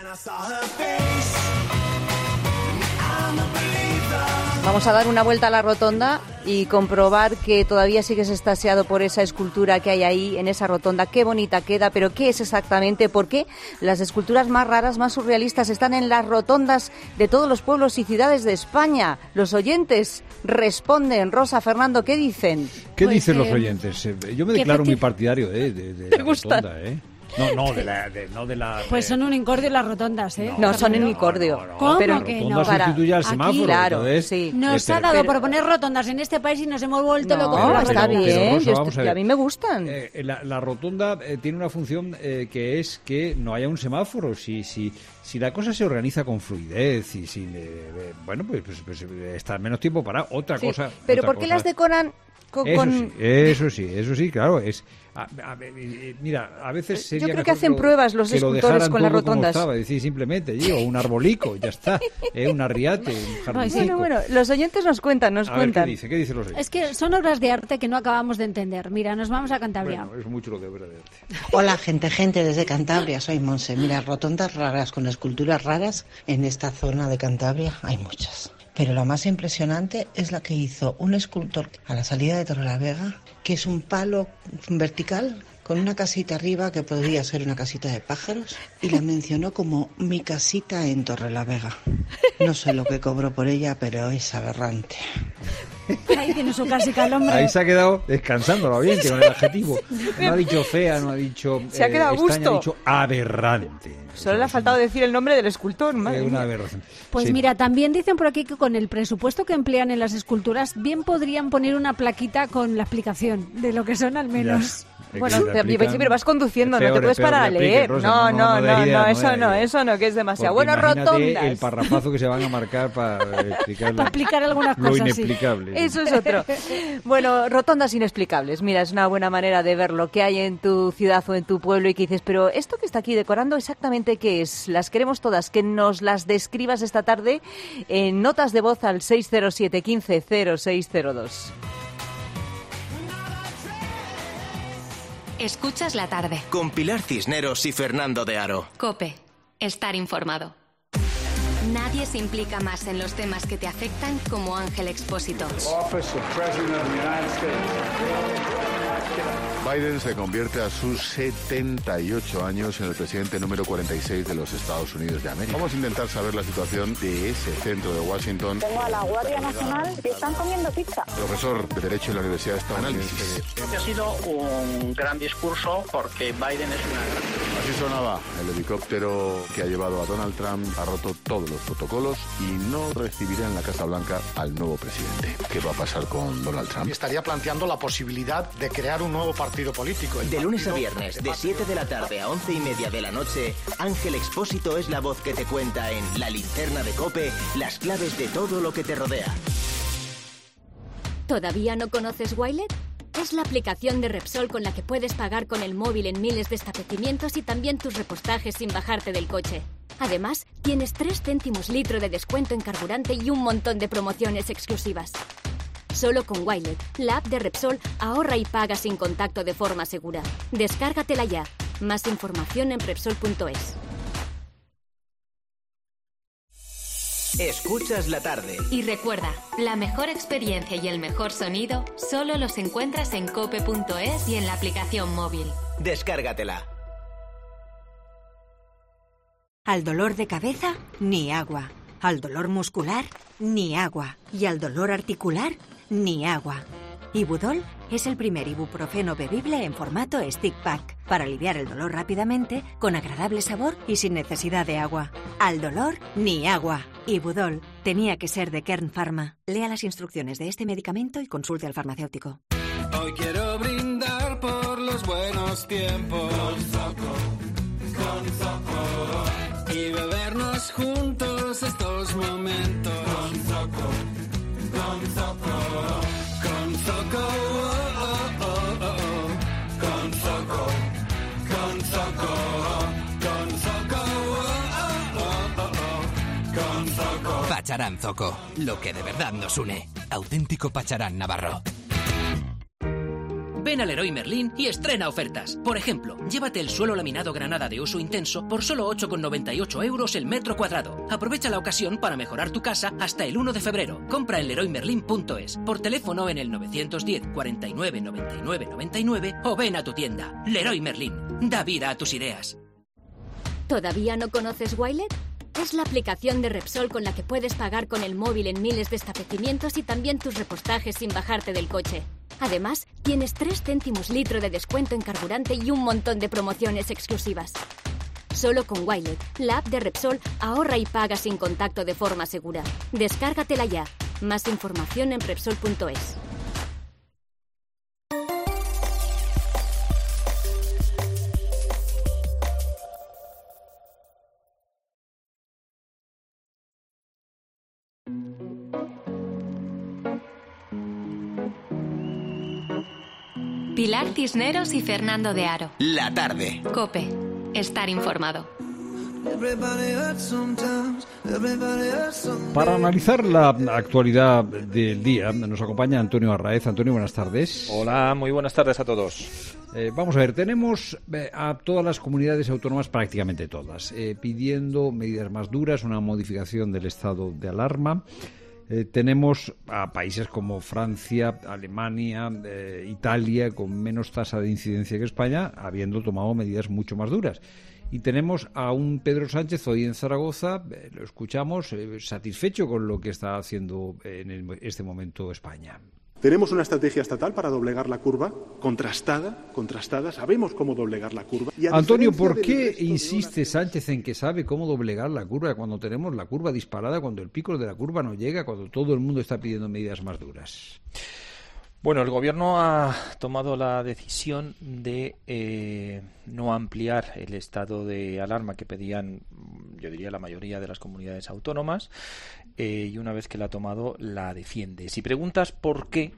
Vamos a dar una vuelta a la rotonda y comprobar que todavía sigues extasiado por esa escultura que hay ahí en esa rotonda. Qué bonita queda, pero ¿qué es exactamente? ¿Por qué las esculturas más raras, más surrealistas están en las rotondas de todos los pueblos y ciudades de España? Los oyentes responden. Rosa, Fernando, ¿qué dicen? ¿Qué pues dicen eh, los oyentes? Yo me declaro muy partidario de, de, de la gustan? rotonda, ¿eh? No, no, de la, de, no de la... Pues son un incordio las rotondas, ¿eh? No, no son un incordio. No, no, no. ¿Cómo pero que no? no? Para... sustituye al semáforo. Aquí, claro, entonces, sí. Nos eh, ha dado pero... por poner rotondas en este país y nos hemos vuelto no, locos. No, está pero, bien. pero, Rosa, Yo vamos estoy, a, ver. a mí me gustan. Eh, la, la rotonda eh, tiene una función eh, que es que no haya un semáforo. Si, si, si la cosa se organiza con fluidez y sin... Eh, bueno, pues, pues, pues está menos tiempo para otra sí, cosa. Pero otra ¿por qué cosa. las decoran con...? Eso con... sí, eso sí, eso sí, claro, es... A, a, mira, a veces sería yo creo mejor que hacen lo, pruebas los que escultores con las rotondas. Estaba, decir simplemente, digo, un arbolico, ya está, eh, un arriate, un jardincico. Bueno, bueno, los oyentes nos cuentan, nos a cuentan. Ver, ¿qué dice? ¿Qué dicen los oyentes? Es que son obras de arte que no acabamos de entender. Mira, nos vamos a Cantabria. Bueno, es mucho lo de obra de arte. Hola, gente, gente desde Cantabria, soy Monse. Mira, rotondas raras con esculturas raras en esta zona de Cantabria hay muchas. Pero la más impresionante es la que hizo un escultor a la salida de Torrelavega, que es un palo vertical con una casita arriba que podría ser una casita de pájaros, y la mencionó como mi casita en Torrelavega. No sé lo que cobró por ella, pero es aberrante. Ahí tiene su casica el hombre. Ahí se ha quedado descansando la oyente con el adjetivo. No ha dicho fea, no ha dicho se ha quedado eh, a gusto. extraña, ha dicho aberrante. Solo le ha faltado decir el nombre del escultor, madre eh, una mía. aberración. Pues sí. Mira, también dicen por aquí que con el presupuesto que emplean en las esculturas, bien podrían poner una plaquita con la explicación de lo que son al menos. Ya. Bueno, pero, pero vas conduciendo, peor, no te puedes parar a leer. Rosa, no, no, no, no, debería, no, eso debería. no, eso no, que es demasiado. Porque bueno, rotondas. El parrafazo que se van a marcar para explicar, para explicar algunas lo cosas. inexplicable. Sí. Eso es otro. Bueno, rotondas inexplicables. Mira, es una buena manera de ver lo que hay en tu ciudad o en tu pueblo y que dices, pero esto que está aquí decorando, ¿exactamente qué es? Las queremos todas, que nos las describas esta tarde en notas de voz al seis cero siete, quince, cero seis cero dos. Escuchas la tarde. Con Pilar Cisneros y Fernando de Aro. COPE. Estar informado. Nadie se implica más en los temas que te afectan como Ángel Expósito. Biden se convierte a sus setenta y ocho años en el presidente número cuarenta y seis de los Estados Unidos de América. Vamos a intentar saber la situación de ese centro de Washington. Tengo a la Guardia Nacional y están comiendo pizza. Profesor de Derecho en la Universidad de Estadounidense. Ha sido un gran discurso porque Biden es una gran... Así sonaba el helicóptero que ha llevado a Donald Trump, ha roto todos los protocolos y no recibirá en la Casa Blanca al nuevo presidente. ¿Qué va a pasar con Donald Trump? Y estaría planteando la posibilidad de crear un nuevo partido político. De lunes a viernes, de siete de la tarde a once y media de la noche, Ángel Expósito es la voz que te cuenta en La Linterna de COPE las claves de todo lo que te rodea. ¿Todavía no conoces Wilet? Es la aplicación de Repsol con la que puedes pagar con el móvil en miles de establecimientos y también tus repostajes sin bajarte del coche. Además, tienes tres céntimos litro de descuento en carburante y un montón de promociones exclusivas. Solo con Wilet, la app de Repsol, ahorra y paga sin contacto de forma segura. Descárgatela ya. Más información en Repsol punto es. Escuchas la tarde. Y recuerda, la mejor experiencia y el mejor sonido solo los encuentras en cope punto es y en la aplicación móvil. Descárgatela. Al dolor de cabeza, ni agua. Al dolor muscular, ni agua. Y al dolor articular, ni agua. Ibudol es el primer ibuprofeno bebible en formato stick pack para aliviar el dolor rápidamente, con agradable sabor y sin necesidad de agua. Al dolor, ni agua. Ibudol tenía que ser de Kern Pharma. Lea las instrucciones de este medicamento y consulte al farmacéutico. Hoy quiero brindar por los buenos tiempos. Con Zoco, con Zoco. Y bebernos juntos estos momentos. Con Zoco, con Zoco. Con Zoco, oh, oh, oh, oh. Con Zoco, con Zoco. Con Zoco, oh, oh, oh, oh. Con Zoco. Pacharán Zoco, lo que de verdad nos une. Auténtico Pacharán Navarro. Ven al Leroy Merlin y estrena ofertas. Por ejemplo, llévate el suelo laminado Granada de uso intenso por solo ocho con noventa y ocho euros el metro cuadrado. Aprovecha la ocasión para mejorar tu casa hasta el uno de febrero. Compra en leroy merlin punto es, por teléfono en el novecientos diez, cuarenta y nueve, noventa y nueve, noventa y nueve o ven a tu tienda. Leroy Merlin, da vida a tus ideas. ¿Todavía no conoces Wilet? Es la aplicación de Repsol con la que puedes pagar con el móvil en miles de establecimientos y también tus repostajes sin bajarte del coche. Además, tienes tres céntimos litro de descuento en carburante y un montón de promociones exclusivas. Solo con Wilet, la app de Repsol, ahorra y paga sin contacto de forma segura. Descárgatela ya. Más información en repsol punto es. Pilar Cisneros y Fernando de Aro. La tarde. COPE. Estar informado. Para analizar la actualidad del día nos acompaña Antonio Arraez. Antonio, buenas tardes. Hola, muy buenas tardes a todos. Eh, vamos a ver, tenemos eh, a todas las comunidades autónomas, prácticamente todas, eh, pidiendo medidas más duras, una modificación del estado de alarma. Eh, tenemos a países como Francia, Alemania, eh, Italia, con menos tasa de incidencia que España, habiendo tomado medidas mucho más duras. Y tenemos a un Pedro Sánchez hoy en Zaragoza, eh, lo escuchamos, eh, satisfecho con lo que está haciendo en el, este momento España. Tenemos una estrategia estatal para doblegar la curva, contrastada, contrastada, sabemos cómo doblegar la curva. Y Antonio, ¿por qué insiste Sánchez en que sabe cómo doblegar la curva cuando tenemos la curva disparada, cuando el pico de la curva no llega, cuando todo el mundo está pidiendo medidas más duras? Bueno, el Gobierno ha tomado la decisión de eh, no ampliar el estado de alarma que pedían, yo diría, la mayoría de las comunidades autónomas, eh, y una vez que la ha tomado, la defiende. Si preguntas por qué,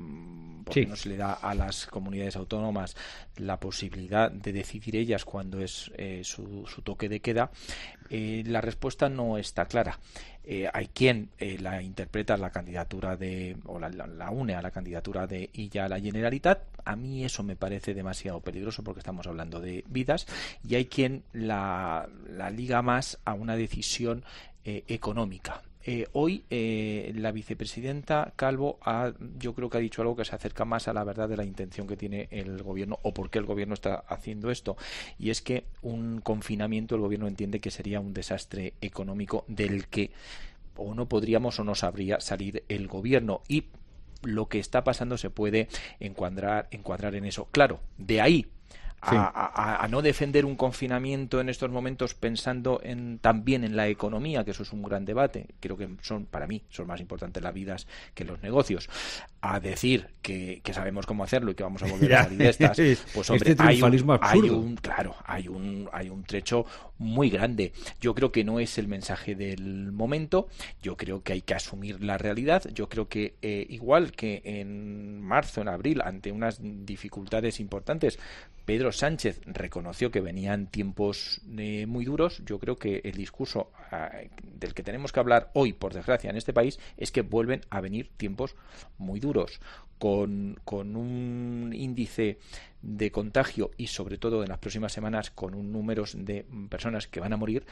por qué sí. no se le da a las comunidades autónomas la posibilidad de decidir ellas cuándo es eh, su, su toque de queda, eh, la respuesta no está clara. Eh, hay quien eh, la interpreta la candidatura de o la, la, la une a la candidatura de Illa a la Generalitat. A mí eso me parece demasiado peligroso porque estamos hablando de vidas, y hay quien la, la liga más a una decisión eh, económica. Eh, hoy eh, la vicepresidenta Calvo ha, yo creo que ha dicho algo que se acerca más a la verdad de la intención que tiene el gobierno o por qué el gobierno está haciendo esto, y es que un confinamiento el gobierno entiende que sería un desastre económico del que o no podríamos o no sabría salir el gobierno, y lo que está pasando se puede encuadrar, encuadrar en eso. Claro, de ahí A, a, a no defender un confinamiento en estos momentos pensando en también en la economía, que eso es un gran debate. Creo que son, para mí, son más importantes las vidas que los negocios. A decir que, que sabemos cómo hacerlo y que vamos a volver a salir de estas, pues hombre, este hay, un, hay un claro, hay un hay un trecho muy grande. Yo creo que no es el mensaje del momento. Yo creo que hay que asumir la realidad. Yo creo que eh, igual que en marzo, en abril, ante unas dificultades importantes, Pedro Sánchez reconoció que venían tiempos eh, muy duros. Yo creo que el discurso eh, del que tenemos que hablar hoy, por desgracia, en este país, es que vuelven a venir tiempos muy duros, con, con un índice de contagio y sobre todo en las próximas semanas con un número de personas que van a morir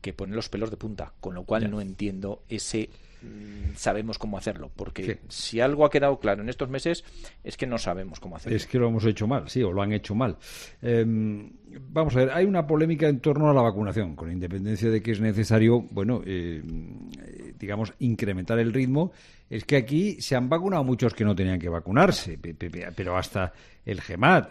que pone los pelos de punta, con lo cual ya. no entiendo ese mm, sabemos cómo hacerlo, porque Sí. si algo ha quedado claro en estos meses es que no sabemos cómo hacerlo. Es que lo hemos hecho mal, sí, o lo han hecho mal. Eh, vamos a ver, hay una polémica en torno a la vacunación, con independencia de que es necesario, bueno, eh, digamos, incrementar el ritmo. Es que aquí se han vacunado muchos que no tenían que vacunarse, pero hasta el GEMAT,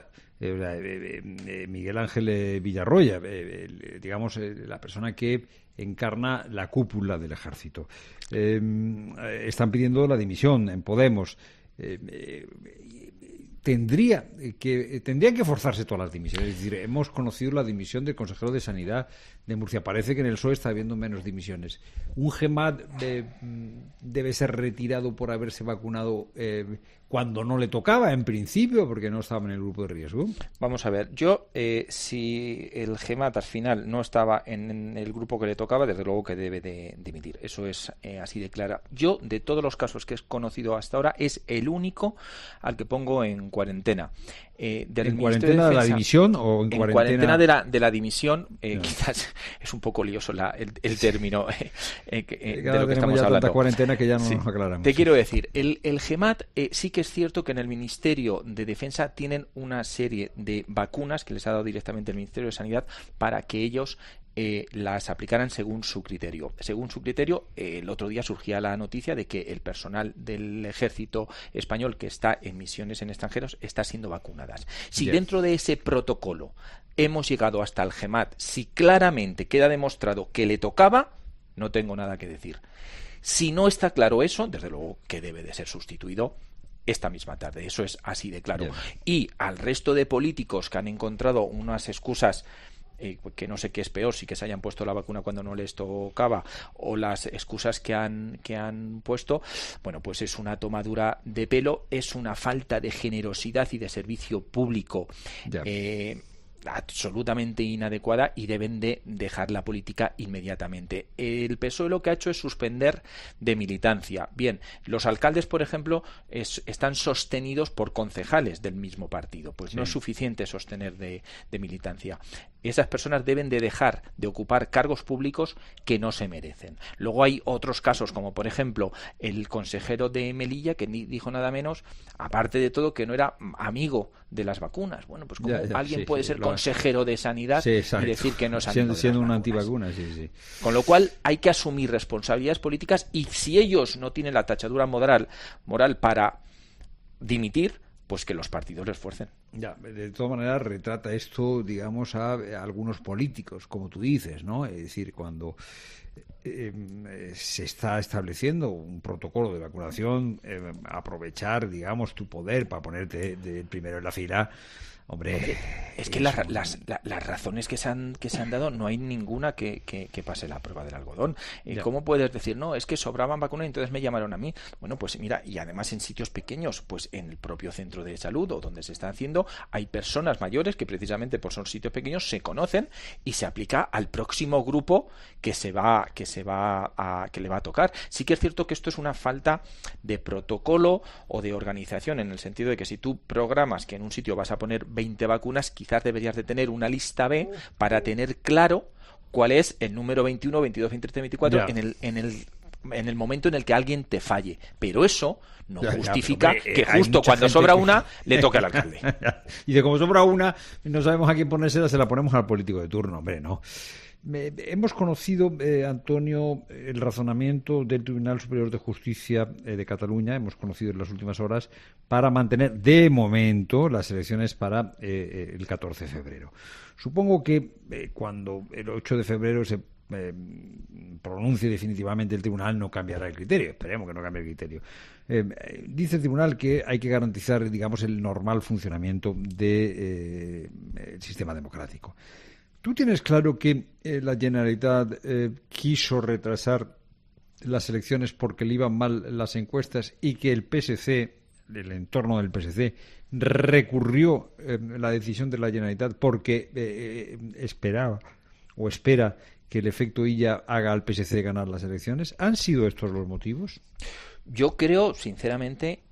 eh, eh, Miguel Ángel eh, Villarroya, eh, eh, digamos, eh, la persona que encarna la cúpula del ejército. Eh, están pidiendo la dimisión en Podemos. Eh, eh, tendría que tendrían que forzarse todas las dimisiones. Es decir, hemos conocido la dimisión del consejero de Sanidad de Murcia. Parece que en el P S O E está habiendo menos dimisiones. Un GEMAT de, debe ser retirado por haberse vacunado eh, cuando no le tocaba, en principio, porque no estaba en el grupo de riesgo. Vamos a ver, yo, eh, si el GEMAT al final no estaba en, en el grupo que le tocaba, desde luego que debe de dimitir. Eso es eh, así de clara. Yo, de todos los casos que he conocido hasta ahora, es el único al que pongo en cuarentena. Eh, del ¿En cuarentena de, de la dimisión o en, en cuarentena? cuarentena de la, de la dimisión? Eh, no. Quizás es un poco lioso la, el, el término eh, eh, eh, Cada de lo que estamos ya hablando. Tanta cuarentena que ya no Sí. nos aclaramos. Te quiero decir, el, el GEMAT eh, sí que es cierto que en el Ministerio de Defensa tienen una serie de vacunas que les ha dado directamente el Ministerio de Sanidad para que ellos Eh, las aplicaran según su criterio. Según su criterio, eh, el otro día surgía la noticia de que el personal del ejército español que está en misiones en extranjeros está siendo vacunadas. Si yes. dentro de ese protocolo hemos llegado hasta el GEMAT, si claramente queda demostrado que le tocaba, no tengo nada que decir. Si no está claro eso, desde luego que debe de ser sustituido esta misma tarde. Eso es así de claro. Yes. Y al resto de políticos que han encontrado unas excusas Eh, que no sé qué es peor, si que se hayan puesto la vacuna cuando no les tocaba o las excusas que han que han puesto, bueno, pues es una tomadura de pelo, es una falta de generosidad y de servicio público eh, absolutamente inadecuada y deben de dejar la política inmediatamente. El P S O E lo que ha hecho es suspender de militancia. Bien, los alcaldes, por ejemplo, es, están sostenidos por concejales del mismo partido. Pues sí. No es suficiente sostener de, de militancia. Esas personas deben de dejar de ocupar cargos públicos que no se merecen. Luego hay otros casos, como por ejemplo el consejero de Melilla, que ni dijo nada menos, aparte de todo, que no era amigo de las vacunas. Bueno, pues como ya, ya, alguien sí, puede sí, ser lo... consejero de sanidad sí, y decir que no es amigo siendo, de siendo las una vacunas. antivacuna, sí, sí. Con lo cual hay que asumir responsabilidades políticas y si ellos no tienen la tachadura moral, moral para dimitir, pues que los partidos les fuercen. Ya, de todas maneras retrata esto, digamos, a, a algunos políticos, como tú dices, ¿no? Es decir, cuando eh, eh, se está estableciendo un protocolo de vacunación, eh, aprovechar, digamos, tu poder para ponerte de, de primero en la fila. Hombre, Hombre, es que las, las, las, las razones que se han que se han dado no hay ninguna que, que, que pase la prueba del algodón. Eh, ¿Cómo puedes decir, no, es que sobraban vacunas y entonces me llamaron a mí? Bueno, pues mira, y además en sitios pequeños, pues en el propio centro de salud o donde se está haciendo, hay personas mayores que precisamente por ser sitios pequeños se conocen y se aplica al próximo grupo que se va que se va a que le va a tocar. Sí que es cierto que esto es una falta de protocolo o de organización, en el sentido de que si tú programas que en un sitio vas a poner veinte vacunas, quizás deberías de tener una lista B para tener claro cuál es el número veintiuno, veintidós, veintitrés, veinticuatro en el, en el en el momento en el que alguien te falle. Pero eso no ya, justifica ya, hombre, que justo cuando sobra que... una le toque al alcalde. Y de como sobra una, no sabemos a quién ponérsela, se la ponemos al político de turno, hombre, no. Eh, hemos conocido, eh, Antonio, el razonamiento del Tribunal Superior de Justicia eh, de Cataluña, hemos conocido en las últimas horas, para mantener de momento las elecciones para eh, el catorce de febrero. Supongo que eh, cuando el ocho de febrero se eh, pronuncie definitivamente el Tribunal no cambiará el criterio, esperemos que no cambie el criterio. Eh, dice el Tribunal que hay que garantizar, digamos, el normal funcionamiento del de, eh, sistema democrático. ¿Tú tienes claro que eh, la Generalitat eh, quiso retrasar las elecciones porque le iban mal las encuestas y que el P S C, el entorno del P S C, recurrió eh, la decisión de la Generalitat porque eh, esperaba o espera que el efecto Illa haga al P S C ganar las elecciones? ¿Han sido estos los motivos? Yo creo, sinceramente,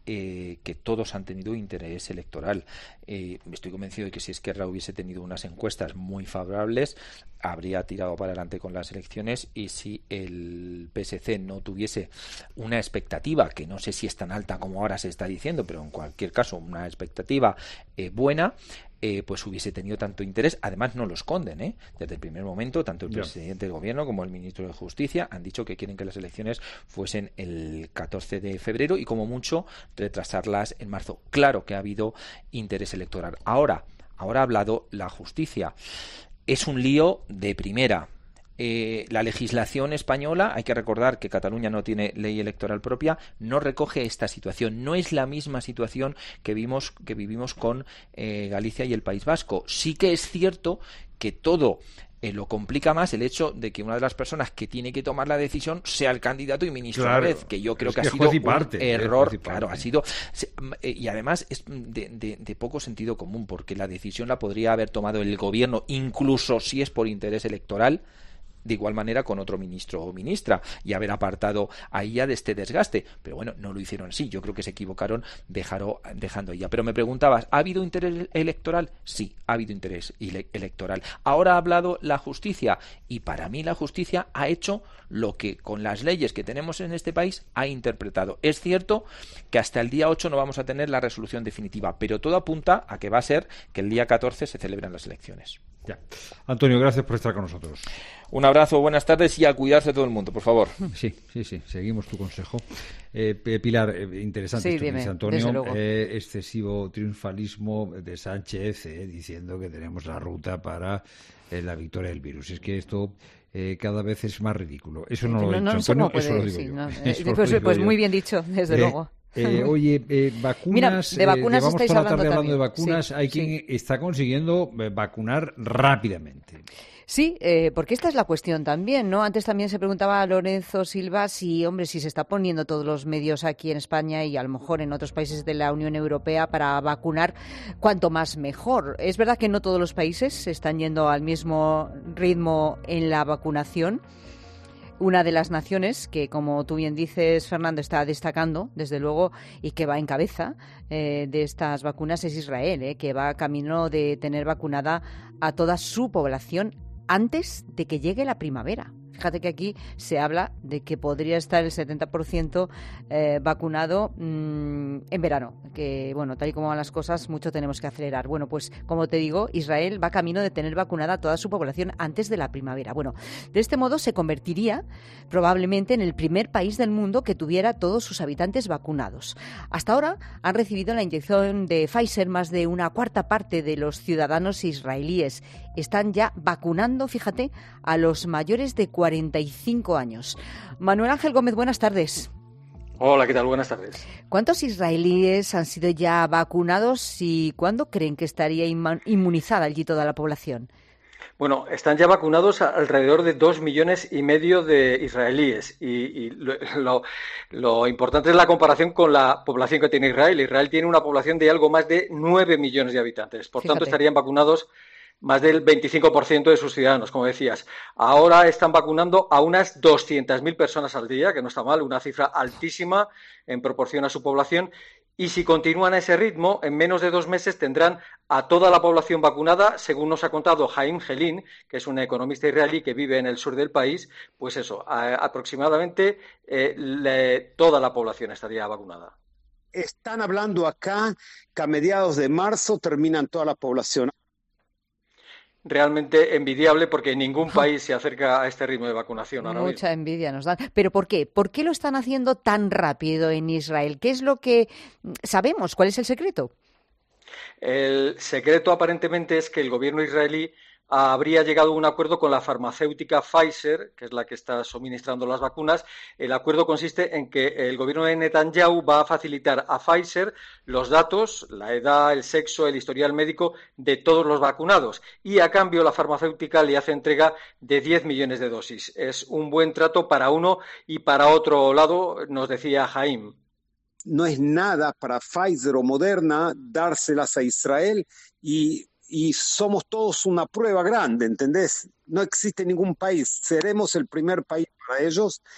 eh, que todos han tenido interés electoral. Eh, estoy convencido de que si Esquerra hubiese tenido unas encuestas muy favorables, habría tirado para adelante con las elecciones, y si el P S C no tuviese una expectativa, que no sé si es tan alta como ahora se está diciendo, pero en cualquier caso una expectativa eh, buena, Eh, pues hubiese tenido tanto interés. Además no lo esconden, ¿eh? Desde el primer momento, tanto el presidente del gobierno como el ministro de Justicia han dicho que quieren que las elecciones fuesen el catorce de febrero y como mucho retrasarlas en marzo. Claro que ha habido interés electoral. Ahora, ahora ha hablado la justicia. Es un lío de primera. Eh, la legislación española, hay que recordar que Cataluña no tiene ley electoral propia, no recoge esta situación. No es la misma situación que vimos que vivimos con eh, Galicia y el País Vasco. Sí que es cierto que todo eh, lo complica más el hecho de que una de las personas que tiene que tomar la decisión sea el candidato y ministro claro, a la vez, que yo creo que, que ha sido parte, un error. Claro, ha sido eh, y además es de, de, de poco sentido común, porque la decisión la podría haber tomado el gobierno, incluso si es por interés electoral, de igual manera con otro ministro o ministra, y haber apartado a ella de este desgaste. Pero bueno, no lo hicieron así. Yo creo que se equivocaron dejaron, dejando a ella. Pero me preguntabas, ¿ha habido interés electoral? Sí, ha habido interés ele- electoral. Ahora ha hablado la justicia, y para mí la justicia ha hecho lo que con las leyes que tenemos en este país ha interpretado. Es cierto que hasta el día ocho no vamos a tener la resolución definitiva, pero todo apunta a que va a ser que el día catorce se celebran las elecciones. Ya. Antonio, gracias por estar con nosotros. Un abrazo, buenas tardes, y a cuidarse todo el mundo, por favor. Sí, sí, sí, seguimos tu consejo. Eh, Pilar, eh, interesante sí, esto que dime, dice Antonio. Eh, excesivo triunfalismo de Sánchez eh, diciendo que tenemos la ruta para eh, la victoria del virus. Es que esto eh, cada vez es más ridículo. Eso no lo he no, dicho no, Antonio, eso puede, lo digo sí, yo. No, eh, pues pues yo. muy bien dicho, desde eh, luego. Eh, oye, eh, vacunas, Mira, de vacunas eh, llevamos estáis toda la hablando tarde también. hablando de vacunas. Sí, Hay quien sí. está consiguiendo eh, vacunar rápidamente. Sí, eh, porque esta es la cuestión también, ¿no? Antes también se preguntaba a Lorenzo Silva si, hombre, si se está poniendo todos los medios aquí en España y a lo mejor en otros países de la Unión Europea para vacunar, cuanto más mejor. Es verdad que no todos los países están yendo al mismo ritmo en la vacunación. Una de las naciones que, como tú bien dices, Fernando, está destacando, desde luego, y que va en cabeza eh, de estas vacunas es Israel, eh, que va camino de tener vacunada a toda su población antes de que llegue la primavera. Fíjate que aquí se habla de que podría estar el setenta por ciento eh, vacunado mmm, en verano, que bueno, tal y como van las cosas, mucho tenemos que acelerar. Bueno, pues como te digo, Israel va camino de tener vacunada a toda su población antes de la primavera. Bueno, de este modo se convertiría probablemente en el primer país del mundo que tuviera todos sus habitantes vacunados. Hasta ahora han recibido la inyección de Pfizer más de una cuarta parte de los ciudadanos israelíes. Están ya vacunando, fíjate, a los mayores de cuarenta y cinco años. Manuel Ángel Gómez, buenas tardes. Hola, ¿qué tal? Buenas tardes. ¿Cuántos israelíes han sido ya vacunados y cuándo creen que estaría inmunizada allí toda la población? Bueno, están ya vacunados alrededor de dos millones y medio de israelíes y, y lo, lo, lo importante es la comparación con la población que tiene Israel. Israel tiene una población de algo más de nueve millones de habitantes. Por Fíjate. tanto, estarían vacunados más del veinticinco por ciento de sus ciudadanos, como decías. Ahora están vacunando a unas doscientas mil personas al día, que no está mal, una cifra altísima en proporción a su población. Y si continúan a ese ritmo, en menos de dos meses tendrán a toda la población vacunada, según nos ha contado Haim Helin, que es un economista israelí que vive en el sur del país, pues eso, a, aproximadamente eh, le, toda la población estaría vacunada. Están hablando acá que a mediados de marzo terminan toda la población. Realmente envidiable porque ningún país se acerca a este ritmo de vacunación ahora mismo. Mucha envidia nos dan. ¿Pero por qué? ¿Por qué lo están haciendo tan rápido en Israel? ¿Qué es lo que sabemos? ¿Cuál es el secreto? El secreto aparentemente es que el gobierno israelí habría llegado a un acuerdo con la farmacéutica Pfizer, que es la que está suministrando las vacunas. El acuerdo consiste en que el gobierno de Netanyahu va a facilitar a Pfizer los datos, la edad, el sexo, el historial médico de todos los vacunados y a cambio la farmacéutica le hace entrega de diez millones de dosis. Es un buen trato para uno y para otro lado, nos decía Haim. No es nada para Pfizer o Moderna dárselas a Israel y y somos todos una prueba grande, ¿entendés? No existe ningún país, seremos el primer país para ellos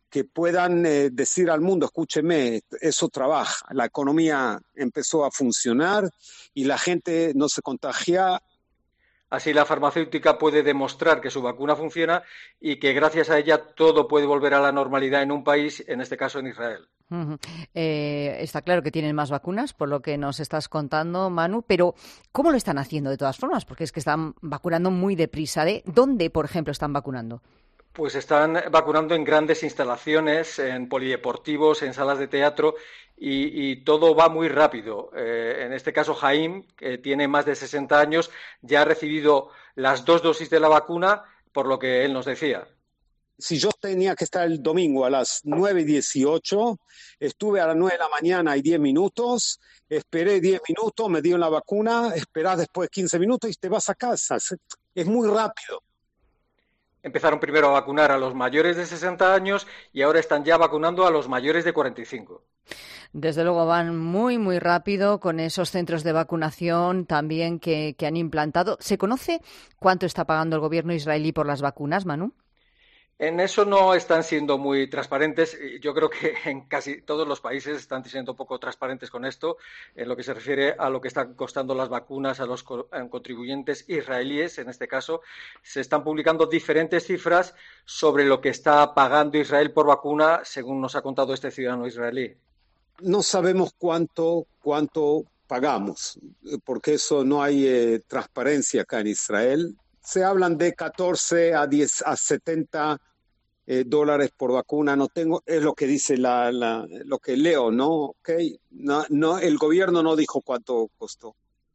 que puedan eh, decir al mundo, escúcheme, eso trabaja. La economía empezó a funcionar y la gente no se contagia. Así la farmacéutica puede demostrar que su vacuna funciona y que gracias a ella todo puede volver a la normalidad en un país, en este caso en Israel. Uh-huh. Eh, está claro que tienen más vacunas, por lo que nos estás contando, Manu, pero ¿cómo lo están haciendo de todas formas? Porque es que están vacunando muy deprisa. ¿De dónde, por ejemplo, están vacunando? Pues están vacunando en grandes instalaciones, en polideportivos, en salas de teatro y, y todo va muy rápido. Eh, en este caso, Jaime, que tiene más de sesenta años, ya ha recibido las dos dosis de la vacuna, por lo que él nos decía. Si yo tenía que estar el domingo a las nueve y dieciocho, estuve a las nueve de la mañana y diez minutos, esperé diez minutos, me dieron la vacuna, esperás después quince minutos y te vas a casa. Es muy rápido. Empezaron primero a vacunar a los mayores de sesenta años y ahora están ya vacunando a los mayores de cuarenta y cinco. Desde luego van muy, muy rápido con esos centros de vacunación también que, que han implantado. ¿Se conoce cuánto está pagando el gobierno israelí por las vacunas, Manu? En eso no están siendo muy transparentes. Yo creo que en casi todos los países están siendo poco transparentes con esto, en lo que se refiere a lo que están costando las vacunas a los contribuyentes israelíes. En este caso, se están publicando diferentes cifras sobre lo que está pagando Israel por vacuna, según nos ha contado este ciudadano israelí. No sabemos cuánto, cuánto pagamos, porque eso no hay eh, transparencia acá en Israel. Se hablan de catorce a diez a setenta eh, dólares por vacuna. No tengo, es lo que dice la, la lo que leo, ¿no? Okay. No, no, el gobierno no dijo cuánto costó.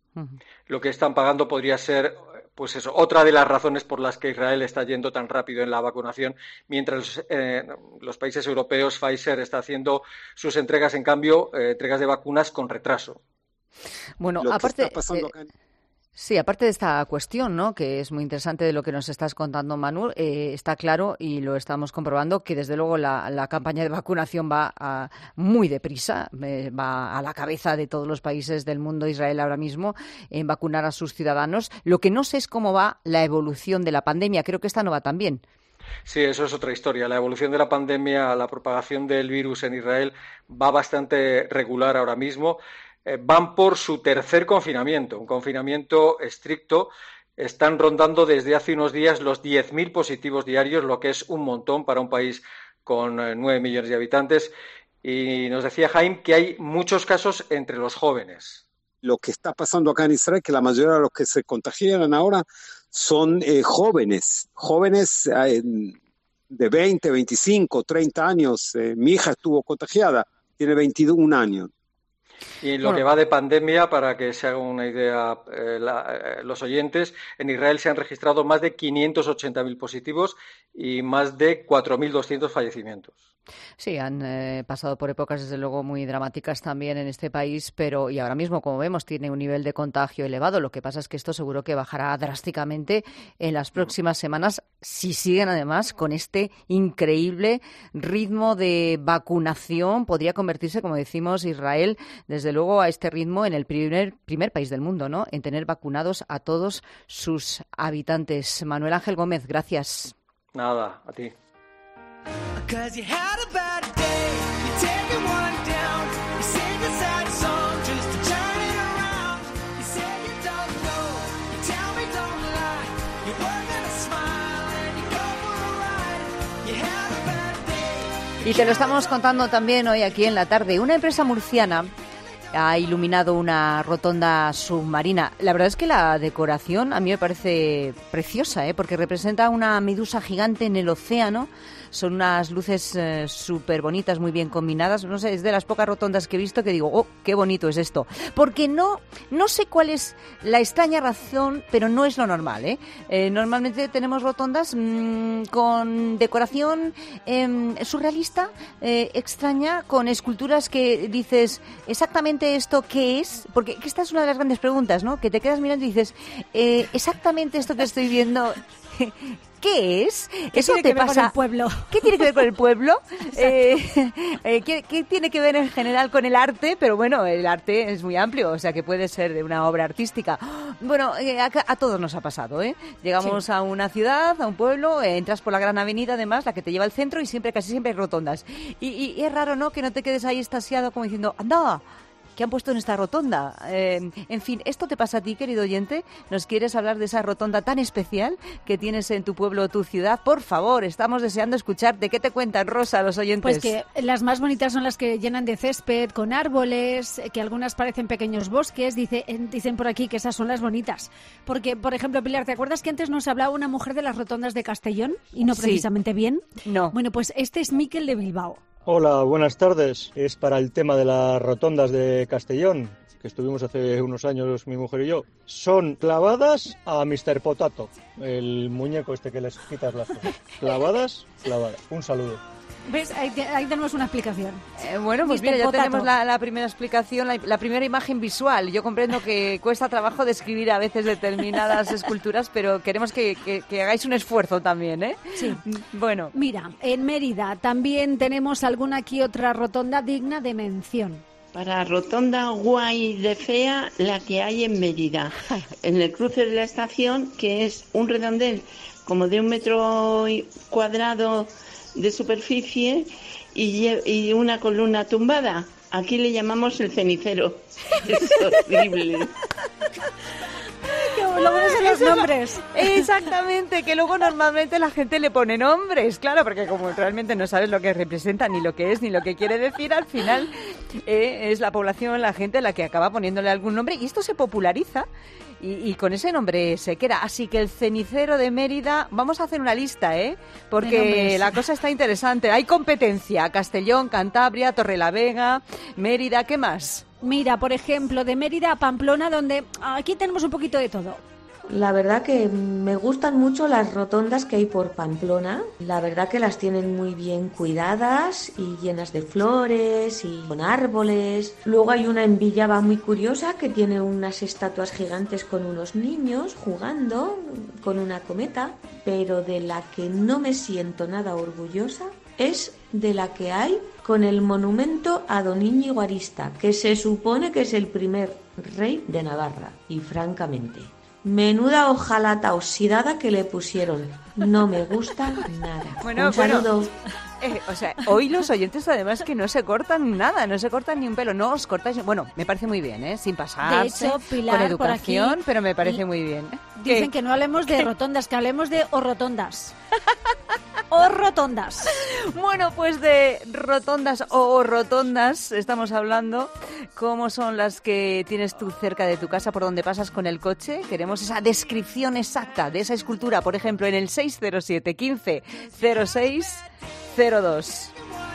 Lo que están pagando podría ser, pues eso, otra de las razones por las que Israel está yendo tan rápido en la vacunación, mientras eh, los países europeos, Pfizer está haciendo sus entregas, en cambio, eh, entregas de vacunas con retraso. Bueno, lo aparte. Que está pasando acá en... Sí, aparte de esta cuestión, ¿no?, que es muy interesante de lo que nos estás contando, Manu, eh, está claro y lo estamos comprobando que desde luego la, la campaña de vacunación va a, muy deprisa, eh, va a la cabeza de todos los países del mundo, Israel ahora mismo, en vacunar a sus ciudadanos. Lo que no sé es cómo va la evolución de la pandemia. Creo que esta no va tan bien. Sí, eso es otra historia. La evolución de la pandemia, la propagación del virus en Israel va bastante regular ahora mismo. Eh, van por su tercer confinamiento, un confinamiento estricto. Están rondando desde hace unos días los diez mil positivos diarios, lo que es un montón para un país con eh, nueve millones de habitantes. Y nos decía Jaime que hay muchos casos entre los jóvenes. Lo que está pasando acá en Israel, que la mayoría de los que se contagian ahora son eh, jóvenes, jóvenes eh, de veinte, veinticinco, treinta años. Eh, mi hija estuvo contagiada, tiene veintiún años. Y en lo bueno. que va de pandemia, para que se haga una idea eh, la, eh, los oyentes, en Israel se han registrado más de quinientos ochenta mil positivos y más de cuatro mil doscientos fallecimientos. Sí, han eh, pasado por épocas desde luego muy dramáticas también en este país, pero y ahora mismo, como vemos, tiene un nivel de contagio elevado. Lo que pasa es que esto seguro que bajará drásticamente en las próximas semanas si siguen además con este increíble ritmo de vacunación. Podría convertirse, como decimos, Israel, desde luego a este ritmo en el primer, primer país del mundo, ¿no?, en tener vacunados a todos sus habitantes. Manuel Ángel Gómez, gracias. Nada, a ti. Cause you had a bad day, you're taking one down, you sing a sad song just to turn it around. You say you don't know, you tell me don't lie, you work on a smile and you go for a ride. You had a bad day. Y te lo estamos contando también hoy aquí en la tarde. Una empresa murciana ha iluminado una rotonda submarina. La verdad es que la decoración a mí me parece preciosa, ¿eh?, porque representa una medusa gigante en el océano. Son unas luces eh, súper bonitas, muy bien combinadas. No sé, es de las pocas rotondas que he visto que digo, oh, qué bonito es esto. Porque no, no sé cuál es la extraña razón, pero no es lo normal, ¿eh? Eh, normalmente tenemos rotondas mmm, con decoración eh, surrealista, eh, extraña, con esculturas que dices, ¿exactamente esto qué es? Porque esta es una de las grandes preguntas, ¿no?, que te quedas mirando y dices, eh, ¿exactamente esto que estoy viendo ¿qué es? ¿Qué Eso tiene te que ver pasa. con el pueblo? ¿Qué tiene que ver con el pueblo? eh, eh, ¿qué, ¿Qué tiene que ver en general con el arte? Pero bueno, el arte es muy amplio, o sea que puede ser de una obra artística. Bueno, eh, a, a todos nos ha pasado, ¿eh? Llegamos sí. a una ciudad, a un pueblo, eh, entras por la gran avenida, además, la que te lleva al centro, y siempre, casi siempre hay rotondas. Y, y, y es raro, ¿no?, que no te quedes ahí estasiado como diciendo, anda, ¿qué han puesto en esta rotonda? Eh, en fin, ¿esto te pasa a ti, querido oyente? ¿Nos quieres hablar de esa rotonda tan especial que tienes en tu pueblo o tu ciudad? Por favor, estamos deseando escucharte. ¿Qué te cuentan, Rosa, los oyentes? Pues que las más bonitas son las que llenan de césped, con árboles, que algunas parecen pequeños bosques. Dice, dicen por aquí que esas son las bonitas. Porque, por ejemplo, Pilar, ¿te acuerdas que antes nos hablaba una mujer de las rotondas de Castellón? Y no precisamente sí. bien. No. Bueno, pues este es Miquel de Bilbao. Hola, buenas tardes. Es para el tema de las rotondas de Castellón, que estuvimos hace unos años mi mujer y yo. Son clavadas a mister Potato, el muñeco este que les quitas las cosas. Clavadas, clavadas. Un saludo. ¿Ves? Ahí, te, ahí tenemos una explicación. Eh, bueno, pues mira, ya Potato. tenemos la, la primera explicación, la, la primera imagen visual. Yo comprendo que cuesta trabajo describir a veces determinadas esculturas, pero queremos que, que, que hagáis un esfuerzo también, ¿eh? Sí. Bueno. Mira, en Mérida también tenemos alguna aquí otra rotonda digna de mención. Para rotonda guay de fea, la que hay en Mérida, en el cruce de la estación, que es un redondel como de un metro cuadrado de superficie y, y una columna tumbada. Aquí le llamamos el cenicero. Es horrible. Lo bueno son los nombres. Exactamente, que luego normalmente la gente le pone nombres, claro, porque como realmente no sabes lo que representa, ni lo que es, ni lo que quiere decir, al final eh, es la población, la gente la que acaba poniéndole algún nombre, y esto se populariza. Y, y con ese nombre se queda. Así que el cenicero de Mérida, vamos a hacer una lista, ¿eh? Porque la cosa está interesante. Hay competencia. Castellón, Cantabria, Torrelavega, Mérida, ¿qué más? Mira, por ejemplo, de Mérida a Pamplona, donde aquí tenemos un poquito de todo. La verdad que me gustan mucho las rotondas que hay por Pamplona. La verdad que las tienen muy bien cuidadas y llenas de flores y con árboles. Luego hay una en Villaba muy curiosa que tiene unas estatuas gigantes con unos niños jugando con una cometa. Pero de la que no me siento nada orgullosa es de la que hay con el monumento a don Íñigo Arista, que se supone que es el primer rey de Navarra. Y francamente, menuda hojalata oxidada que le pusieron. No me gusta nada. Bueno, un saludo. Bueno, eh, o sea, hoy los oyentes además que no se cortan nada, no se cortan ni un pelo, no os cortáis. Bueno, me parece muy bien, ¿eh? Sin pasarse, de hecho, Pilar, con educación, por aquí, pero me parece muy bien. Dicen que no hablemos de rotondas, que hablemos de horrotondas. O rotondas. Bueno, pues de rotondas o rotondas estamos hablando. ¿Cómo son las que tienes tú cerca de tu casa, por donde pasas con el coche? Queremos esa descripción exacta de esa escultura, por ejemplo, en el seis cero siete, quince, cero seis cero dos.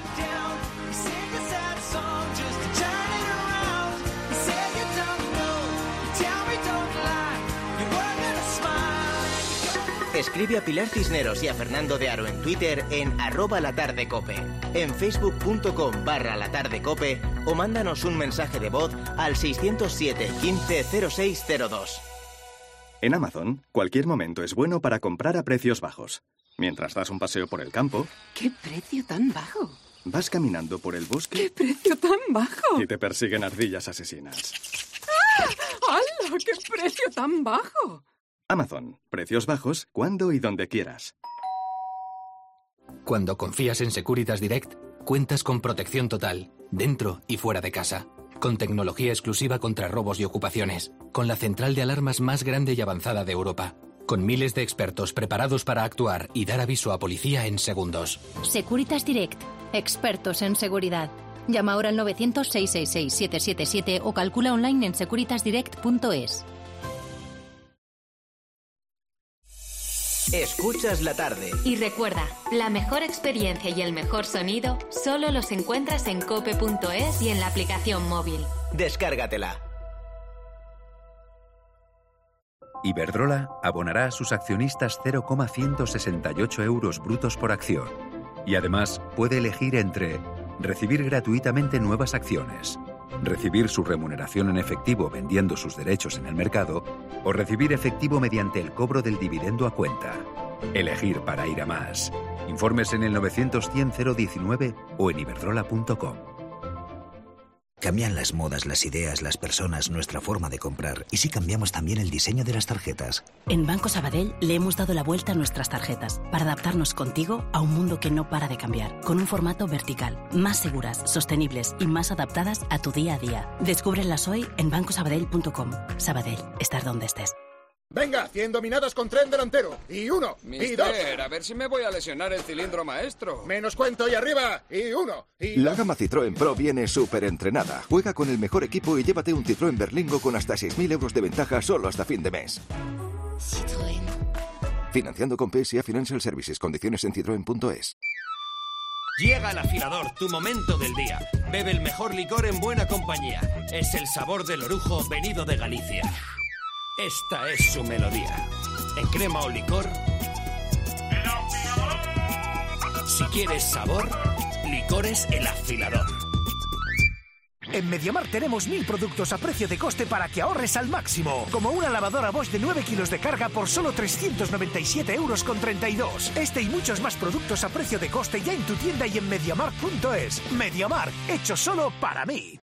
Escribe a Pilar Cisneros y a Fernando de Aro en Twitter en arroba latardecope, en facebook.com barra latardecope o mándanos un mensaje de voz al seiscientos siete, quince, cero seis cero dos. En Amazon, cualquier momento es bueno para comprar a precios bajos. Mientras das un paseo por el campo... ¡Qué precio tan bajo! Vas caminando por el bosque... ¡Qué precio tan bajo! Y te persiguen ardillas asesinas. ¡Ah! ¡Hala! ¡Qué precio tan bajo! Amazon. Precios bajos cuando y donde quieras. Cuando confías en Securitas Direct, cuentas con protección total, dentro y fuera de casa. Con tecnología exclusiva contra robos y ocupaciones. Con la central de alarmas más grande y avanzada de Europa. Con miles de expertos preparados para actuar y dar aviso a policía en segundos. Securitas Direct. Expertos en seguridad. Llama ahora al novecientos, seiscientos sesenta y seis, setecientos setenta y siete o calcula online en securitas direct punto es. Escuchas la tarde. Y recuerda, la mejor experiencia y el mejor sonido solo los encuentras en cope punto es y en la aplicación móvil. Descárgatela. Iberdrola abonará a sus accionistas cero coma ciento sesenta y ocho euros brutos por acción. Y además puede elegir entre recibir gratuitamente nuevas acciones, recibir su remuneración en efectivo vendiendo sus derechos en el mercado o recibir efectivo mediante el cobro del dividendo a cuenta. Elegir para ir a más. Informes en el novecientos cien cero diecinueve o en iberdrola punto com. Cambian las modas, las ideas, las personas, nuestra forma de comprar. ¿Y si cambiamos también el diseño de las tarjetas? En Banco Sabadell le hemos dado la vuelta a nuestras tarjetas para adaptarnos contigo a un mundo que no para de cambiar, con un formato vertical, más seguras, sostenibles y más adaptadas a tu día a día. Descúbrelas hoy en banco sabadell punto com. Sabadell, estar donde estés. Venga, cien dominadas con tren delantero. Y uno, Mister, y dos. a ver si me voy a lesionar el cilindro maestro. Menos cuento y arriba. Y uno, y La dos. gama Citroën Pro viene súper entrenada. Juega con el mejor equipo y llévate un Citroën Berlingo con hasta seis mil euros de ventaja solo hasta fin de mes. Citroën. Financiando con P S A Financial Services. Condiciones en citroen punto es. Llega el afilador, tu momento del día. Bebe el mejor licor en buena compañía. Es el sabor del orujo venido de Galicia. Esta es su melodía. En crema o licor. Si quieres sabor, licores El Afilador. En MediaMarkt tenemos mil productos a precio de coste para que ahorres al máximo. Como una lavadora Bosch de nueve kilos de carga por solo trescientos noventa y siete euros con treinta y dos. Este y muchos más productos a precio de coste ya en tu tienda y en mediamarkt punto es. MediaMarkt, hecho solo para mí.